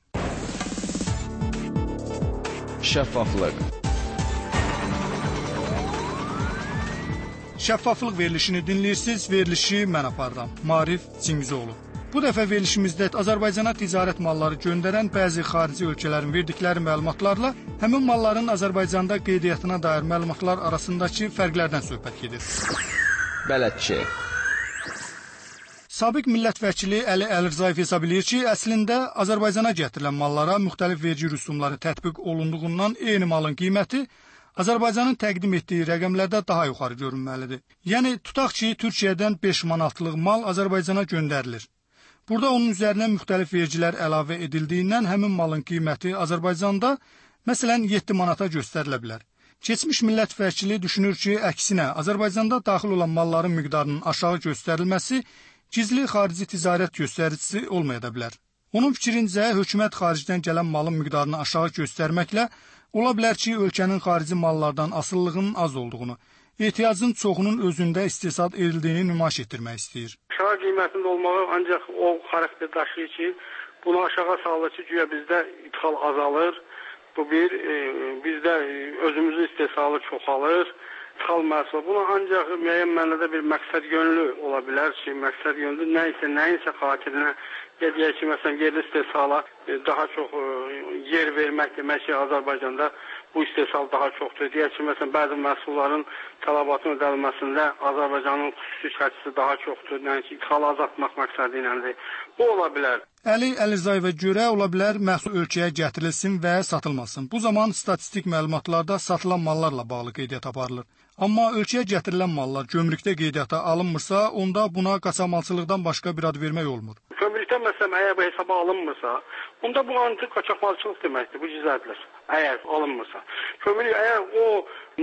Şəffaflıq. Şəffaflıq verilişini dinləyirsiniz, verilişi mən aparıram. Marif Cingizoğlu. Bu dəfə verilişimizdə Azərbaycana ticarət malları göndərən bəzi xarici ölkələrin verdikləri məlumatlarla həmin malların Azərbaycanda qeydiyyatına dair məlumatlar arasındakı fərqlərdən söhbət gedir. Bələdçi. Sabiq millət vəkili Əli Əlirzayev hesab edir ki, əslində Azərbaycana gətirilən mallara müxtəlif vergi rüsumları tətbiq olunduğundan eyni malın qiyməti Azərbaycanın təqdim etdiyi rəqəmlərdə daha yuxarı görünməlidir. Yəni, tutaq ki, Türkiyədən 5 manatlıq mal Azərbaycana göndərilir. Burada onun üzərinə müxtəlif vergilər əlavə edildiyindən həmin malın qiyməti Azərbaycanda, məsələn, 7 manata göstərilə bilər. Keçmiş millət vəkili düşünür ki, əksinə, Azərbaycanda daxil olan malların miqdarının aşağı göstərilməsi gizli xarici ticarət göstəricisi olmaya da bilər. Onun fikrincə, hökumət xaricdən gələn malın miqdarını aşağı göstərməklə ola bilər ki, ölkənin xarici mallardan asıllığının az olduğunu, ehtiyacın çoxunun özündə istehsal edildiyini nümayiş etdirmək istəyir. Aşağı qiymətində olmağı ancaq o xarakter daşıyır ki, bunu aşağı salır ki, güya bizdə ithal azalır. Bu bir, bizdə özümüzün istehsalı çoxalır. İthal məhsul. Buna ancaq müəyyən mənada bir məqsəd yönlü ola bilər ki, məqsəd yönlü nəyinsə xatirinə deyək ki, məsələn, yerli istehsala daha çox yer vermək demək ki, Azərbaycanda bu istehsal daha çoxdur. Deyək ki, məsələn, bəzi məhsulların tələbatının ödənilməsində Azərbaycanın xüsusi şərtisi daha çoxdur. Yəni ki, ixalı azaltmaq məqsədi iləndir. Bu ola bilər. Əli Əlizayevə görə ola bilər məhsul ölkəyə gətirilsin və satılmasın. Bu zaman statistik məlumatlarda satılan mallarla bağlı qeydiyyat aparılır. Amma ölkəyə gətirilən mallar gömrükdə qeydiyyata alınmırsa, onda buna qaçaqmalçılıqdan başqa bir ad vermək olmur. Gömrükdə məsələn, əgər bu hesaba alınmırsa, onda bu artıq qaçaqmalçılıq deməkdir, bu gizlədilir. Əgər alınmırsa. Gömrük, əgər o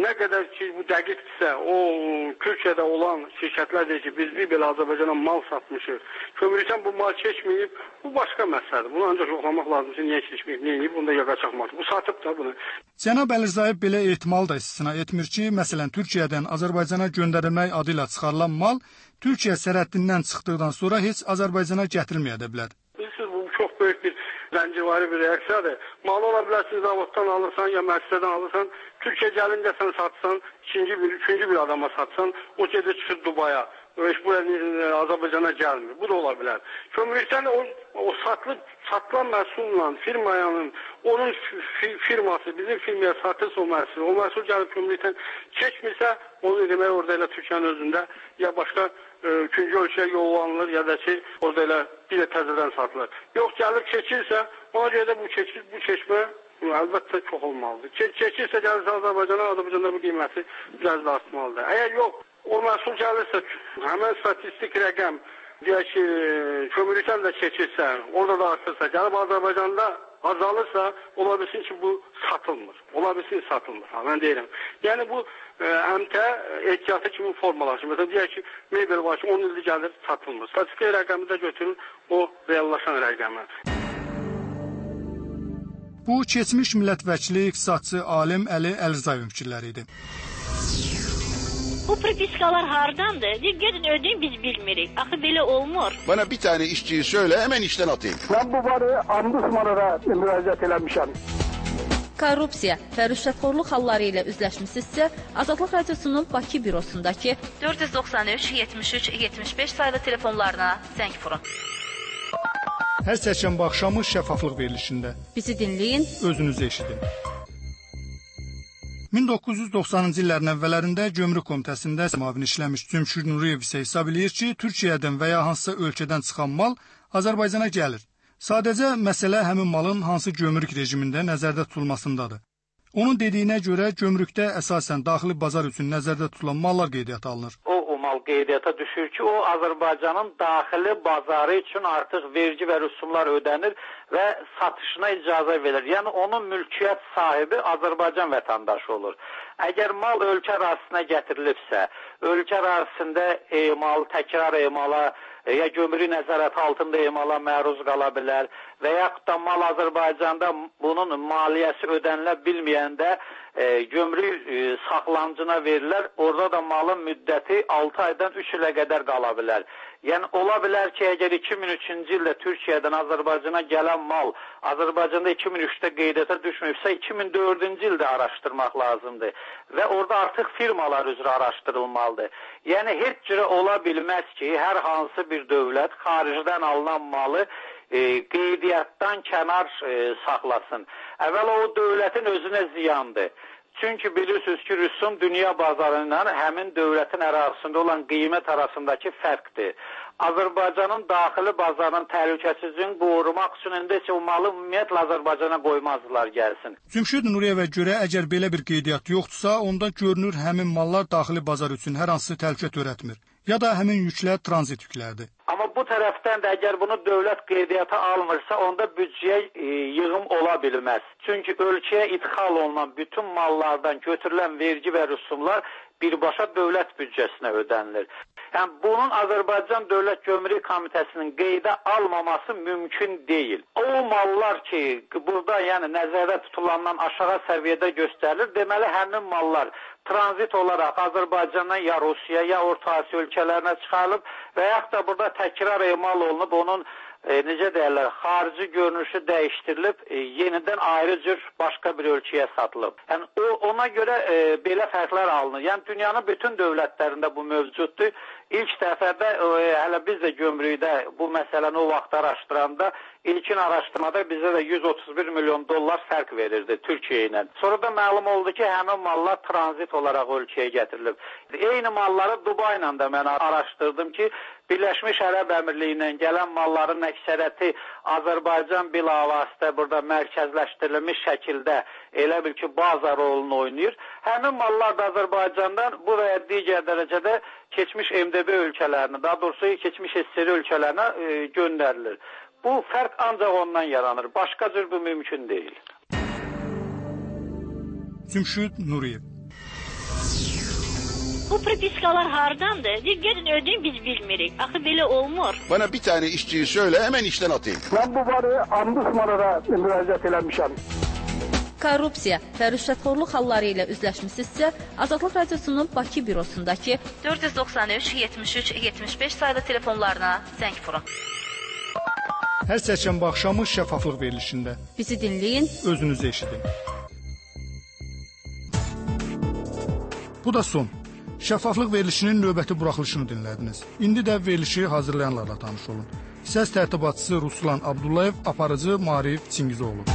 nə qədər ki bu dəqiqdirsə, o Türkiyədə olan şirkətlər deyir ki, biz bir belə Azərbaycana mal satmışıq. Kömürlükdən bu mal keçməyib, bu başqa məsələdir. Bunu ancaq yoxlamaq lazım ki, niyə keçməyib, niyə yiyib, bunda yağa çaxmaq. Bu satıb da bunu. Cənab Əlirzayev belə ehtimal da istisna etmir ki, məsələn, Türkiyədən Azərbaycana göndərilmək adı ilə çıxarılan mal Türkiyə sərhəddindən çıxdıqdan sonra heç Azərbaycana gətirilməyə də bilər. Bilirsiniz, bu çox böyük bir zəncirvari bir reaksiyadır. Malı ola bilərsin, zavoddan alırsan ya müəssisədən alırsan, Türkiyə gəlincə sən satsan, üçüncü bir adama satsan, o gecə çıxır Dubaya. Heç bu Azərbaycana gəlmir. Bu da ola bilər. Kömürlükdən o satılan məhsulla firmanın, onun firması bizim firmaya satırsa o məhsul gəlib kömürlükdən keçmirsə, onu demək orada elə Türkiyənin özündə ya başqa üçüncü ölkəyə yollanılır ya da ki, orada elə bir də təzədən satılır. Yox, gəlib keçirsə, ona görə də bu keçmə əlbəttə çox olmalıdır. Keçirsə gəlirsə Azərbaycanda bu qiyməti biraz da artmalıdır. Əgər yox, o məhsul gəlirsə, həmən statistik rəqəm, deyək ki, kömürlükdən də keçirsə, orada da artırsa, gəlib Azərbaycanda azalırsa, ola bilsin ki, bu satılmır. Ola bilsin ki, satılmır. Mən deyirəm. Yəni, bu əmtə ehtiyatı kimi formalaşır. Məsələn, deyək ki, mebel var ki, 10 ildir gəlir, satılmır. Statistik rəqəmi də götürür, o reallaşan rəqəmi. Bu, keçmiş millət vəkili, iqtisadçı alim Əli Əlirzayev fikirləri idi. Bu propiskalar hardandır? Gedin ödeyin, biz bilmirik. Axı belə olmur. Bana bir tane işçiyi söyle, hemen işten atayım. Ben bu barı Ombudsman'a müraciət eləmişəm. Korrupsiya və rüşvətxorluq halları ilə üzləşmisinizsə, Azadlıq Radiosunun Bakı bürosundakı 493-73-75 saylı telefonlarına zəng vurun. Hər çərşənbə axşamı şəffaflıq verilişində. Bizi dinləyin, özünüzü eşidin. 1990-cı illərin əvvəllərində Gömrük Komitəsində müavin işləmiş Cümşüd Nuriyev isə hesab eləyir ki, Türkiyədən və ya hansısa ölkədən çıxan mal Azərbaycana gəlir. Sadəcə məsələ həmin malın hansı gömrük rejimində nəzərdə tutulmasındadır. Onun dediyinə görə gömrükdə əsasən daxili bazar üçün nəzərdə tutulan mallar qeydiyyata alınır. O mal qeydiyyata düşür ki, o Azərbaycanın daxili bazarı üçün artıq vergi və rüsumlar ödənir və satışına icazə verilir. Yəni onun mülkiyyət sahibi Azərbaycan vətəndaşı olur. Əgər mal ölkə ərazisinə gətirilibsə, ölkə ərazisində təkrar emala ya gömrük nəzarəti altında emala məruz qala bilər və yaxud da mal Azərbaycanda bunun maliyyəsi ödənilə bilməyəndə gömrük saxlanıcına verirlər. Orada da malın müddəti 6 aydan 3 ilə qədər qala bilər. Yəni ola bilər ki, əgər 2003-cü ildə Türkiyədən Azərbaycana gələn mal Azərbaycanda 2003-də qeydiyyata düşməyibsə, 2004-cü ildə araşdırmaq lazımdır və orada artıq firmalar üzrə araşdırılmalıdır. Yəni heç cürə ola bilməz ki, hər hansı bir dövlət xaricdən alınan malı qeydiyyatdan kənar saxlasın. Əvvəla o dövlətin özünə ziyandır. Çünki bilirsiniz ki, rüsum dünya bazarı ilə həmin dövlətin ərazisində olan qiymət arasındakı fərqdir. Azərbaycanın daxili bazarının təhlükəsizliyini qorumaq üçün indi o malı ümumiyyətlə Azərbaycana qoymazdılar gəlsin. Cümşüd Nuriyevə görə əgər belə bir qeydiyyat yoxdursa, onda görünür həmin mallar daxili bazar üçün hər hansı təhlükə törətmir. Ya da həmin yüklər tranzit yüklərdir. Amma bu tərəfdən də əgər bunu dövlət qeydiyyata almırsa, onda büdcəyə yığım ola bilməz. Çünki ölkəyə idxal olunan bütün mallardan götürülən vergi və rüsumlar birbaşa dövlət büdcəsinə ödənilir. Yəni bunun Azərbaycan Dövlət Gömrük Komitəsinin qeydə almaması mümkün deyil. O mallar ki, burada yəni nəzərdə tutulandan aşağı səviyyədə göstərilir, deməli həmin mallar tranzit olaraq Azərbaycandan ya Rusiya, ya Orta Asiya ölkələrinə çıxarılıb və yaxud da burada təkrar emal olunub, onun necə deyirlər, xarici görünüşü dəyişdirilib, yenidən ayrı cür başqa bir ölkəyə satılıb. Yəni ona görə belə fərqlər alınır. Yəni dünyanın bütün dövlətlərində bu mövcuddur. İlk dəfədə hələ biz də gömrükdə bu məsələni o vaxt araşdıranda ilkin araşdırmada bizə də 131 milyon dollar fərq verirdi Türkiyə ilə. Sonra da məlum oldu ki, həmin mallar tranzit olaraq ölkəyə gətirilib. Eyni malları Dubay ilə də mən araşdırdım ki, Birləşmiş Ərəb Əmirliyindən gələn malların əksəriyyəti Azərbaycan bilavasitə burada mərkəzləşdirilmiş şəkildə elə bil ki, bazar rolunu oynayır. Həmin mallar da Azərbaycandan bu və ya digər dərəcədə keçmiş MDB ölkələrinə, daha doğrusu keçmiş SSR ölkələrinə göndərilir. Bu fərq ancaq ondan yaranır. Başqa cür bu mümkün deyil. Cümşüd Nuriyev. Bu propiskalar hardandır? Gedin ödeyin biz bilmirik. Axı belə olmur. Bana bir tane işçiyi söyle hemen işten atayım. Ben bu barı Ombudsmana müraciət eləmişəm. Korrupsiya və rüşvətxorluq halları ilə üzləşmisinizsə, Azadlıq Radiosunun Bakı bürosundakı 493 73 75 saylı telefonlarına zəng vurun. Hər çərşənbə axşamı şəffaflıq verilişində. Bizi dinləyin, özünüzü eşidin. Bu da son. Şəffaflıq verilişinin növbəti buraxılışını dinlədiniz. İndi də verilişi hazırlayanlarla tanış olun. Səs tərtibatçısı Ruslan Abdullayev, aparıcı Marif Çingizoğlu.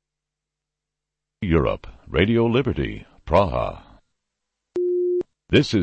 Europe, Radio Liberty, Praha. This is